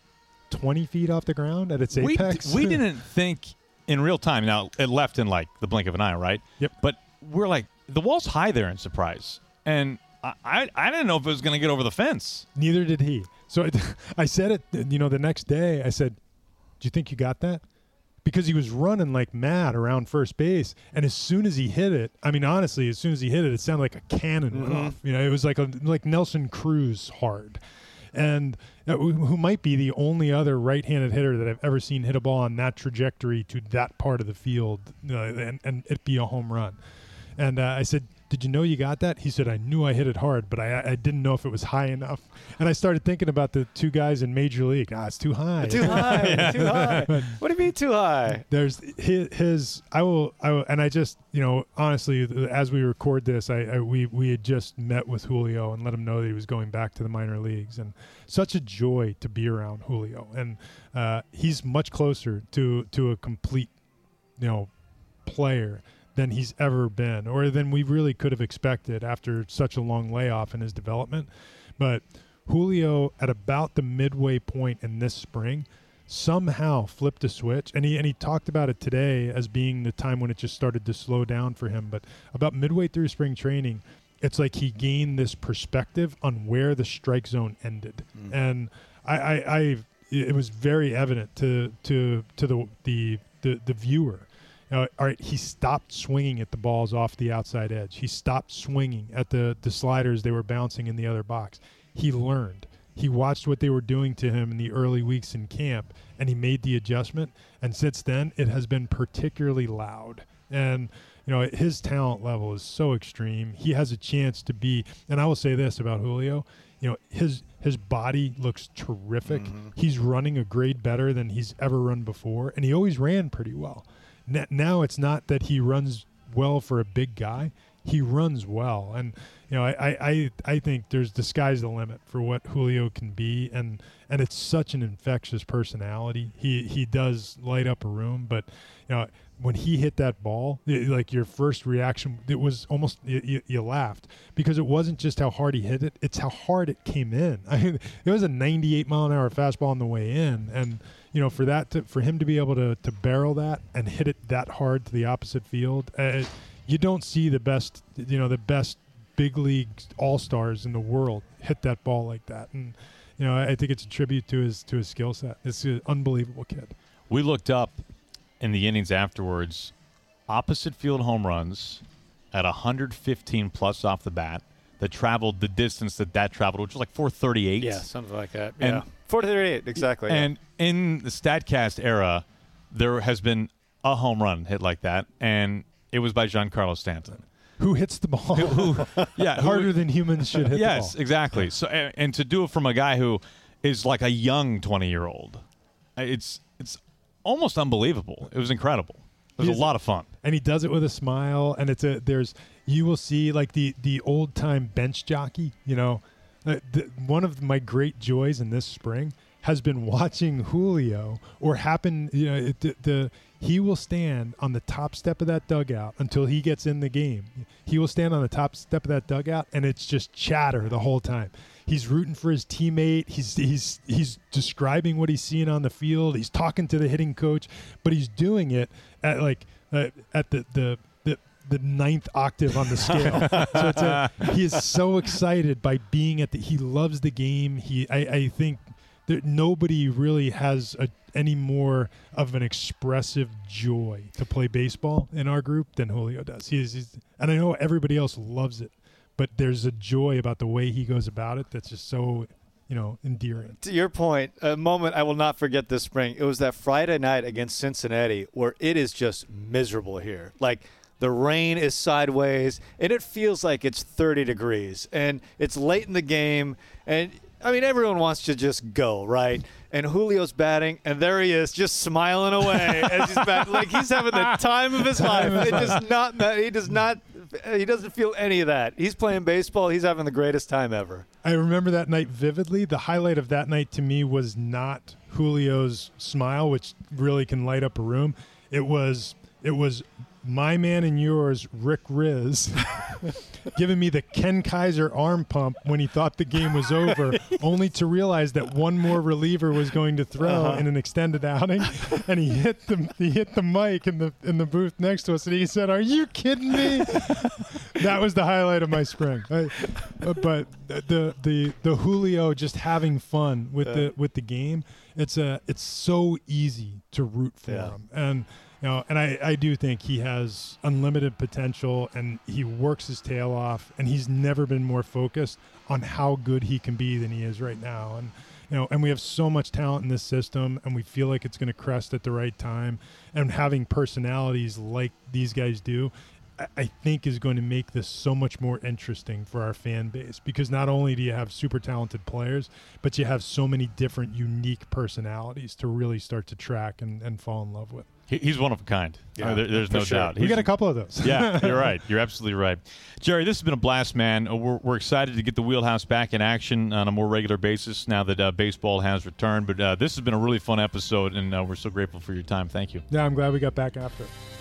twenty feet off the ground at its we, apex. we didn't think in real time. Now, it left in like the blink of an eye, right? Yep. But we're like, the wall's high there in Surprise. And I, I, I didn't know if it was going to get over the fence. Neither did he. So it, I said it, you know, the next day, I said, do you think you got that? Because he was running like mad around first base. And as soon as he hit it, I mean, honestly, as soon as he hit it, it sounded like a cannon Mm-hmm. went off. You know, it was like a like Nelson Cruz hard. And uh, who who might be the only other right-handed hitter that I've ever seen hit a ball on that trajectory to that part of the field uh, and, and it be a home run. And uh, I said, did you know you got that? He said, I knew I hit it hard, but I, I didn't know if it was high enough. And I started thinking about the two guys in Major League. Ah, it's too high. Too high. Too high. What do you mean too high? There's his, his I will, I will, and I just, you know, honestly, as we record this, I, I we we had just met with Julio and let him know that he was going back to the minor leagues, and such a joy to be around Julio, and uh, he's much closer to to a complete, you know, player than he's ever been, or than we really could have expected after such a long layoff in his development. But Julio, at about the midway point in this spring, somehow flipped a switch, and he and he talked about it today as being the time when it just started to slow down for him. But about midway through spring training, it's like he gained this perspective on where the strike zone ended, mm. and I, I, I, it was very evident to to to the the the, the viewer. Uh, all right, he stopped swinging at the balls off the outside edge. He stopped swinging at the the sliders they were bouncing in the other box. He learned. He watched what they were doing to him in the early weeks in camp, and he made the adjustment. And since then, it has been particularly loud. And, you know, his talent level is so extreme. He has a chance to be, and I will say this about Julio, you know, his his body looks terrific. Mm-hmm. He's running a grade better than he's ever run before, and he always ran pretty well. Now it's not that he runs well for a big guy. He runs well. And, you know, I, I, I think there's the sky's the limit for what Julio can be. And, and it's such an infectious personality. He he does light up a room. But, you know, when he hit that ball, it, like your first reaction, it was almost, you, you laughed. Because it wasn't just how hard he hit it, it's how hard it came in. I mean, it was a ninety-eight mile an hour fastball on the way in. And, you know, for that to, for him to be able to, to barrel that and hit it that hard to the opposite field, uh, you don't see the best, you know, the best big league all-stars in the world hit that ball like that. And, you know, I think it's a tribute to his to his skill set. It's an unbelievable kid. We looked up in the innings afterwards, opposite field home runs at one hundred fifteen plus off the bat that traveled the distance that that traveled, which was like four thirty-eight. Yeah, something like that. And, yeah, four thirty-eight, exactly. And yeah. in the StatCast era, there has been a home run hit like that, and it was by Giancarlo Stanton. Who hits the ball yeah, harder who, than humans should hit yes, the ball. exactly. So, and, and to do it from a guy who is like a young twenty-year-old, it's it's almost unbelievable. It was incredible. It was He's, a lot of fun. And he does it with a smile, and it's a there's you will see like the the old time bench jockey, you know. Uh, the, one of my great joys in this spring has been watching Julio, or happen, you know, it, the, the he will stand on the top step of that dugout until he gets in the game. He will stand on the top step of that dugout, and it's just chatter the whole time. He's rooting for his teammate. He's he's he's describing what he's seeing on the field. He's talking to the hitting coach, but he's doing it at like uh, at the the the the ninth octave on the scale. So it's a, he is so excited by being at the. He loves the game. He I, I think that nobody really has a, any more of an expressive joy to play baseball in our group than Julio does. He is, he's, and I know everybody else loves it. But there's a joy about the way he goes about it that's just so, you know, endearing. To your point, a moment I will not forget this spring. It was that Friday night against Cincinnati where it is just miserable here. Like, the rain is sideways, and it feels like it's thirty degrees. And it's late in the game, and, I mean, everyone wants to just go, right? And Julio's batting, and there he is, just smiling away as he's batting. Like, he's having the time of his life. It does not matter. He does not – he doesn't feel any of that. He's playing baseball. He's having the greatest time ever. I remember that night vividly. The highlight of that night to me was not Julio's smile, which really can light up a room. It was it was my man and yours, Rick Riz, giving me the Ken Kaiser arm pump when he thought the game was over, only to realize that one more reliever was going to throw uh-huh. in an extended outing, and he hit the he hit the mic in the in the booth next to us, and he said, "Are you kidding me?" That was the highlight of my spring. I, but the the the Julio just having fun with yeah. the with the game, it's a it's so easy to root for yeah. him, and. You know, and I, I do think he has unlimited potential, and he works his tail off, and he's never been more focused on how good he can be than he is right now. And you know, and we have so much talent in this system, and we feel like it's going to crest at the right time. And having personalities like these guys do, I, I think is going to make this so much more interesting for our fan base, because not only do you have super talented players, but you have so many different unique personalities to really start to track and, and fall in love with. He's one of a kind. Yeah, uh, there, there's no sure. doubt. We He's, got a couple of those. Yeah, you're right. You're absolutely right. Jerry, this has been a blast, man. Uh, we're, we're excited to get the Wheelhouse back in action on a more regular basis now that uh, baseball has returned. But uh, this has been a really fun episode, and uh, we're so grateful for your time. Thank you. Yeah, I'm glad we got back after it.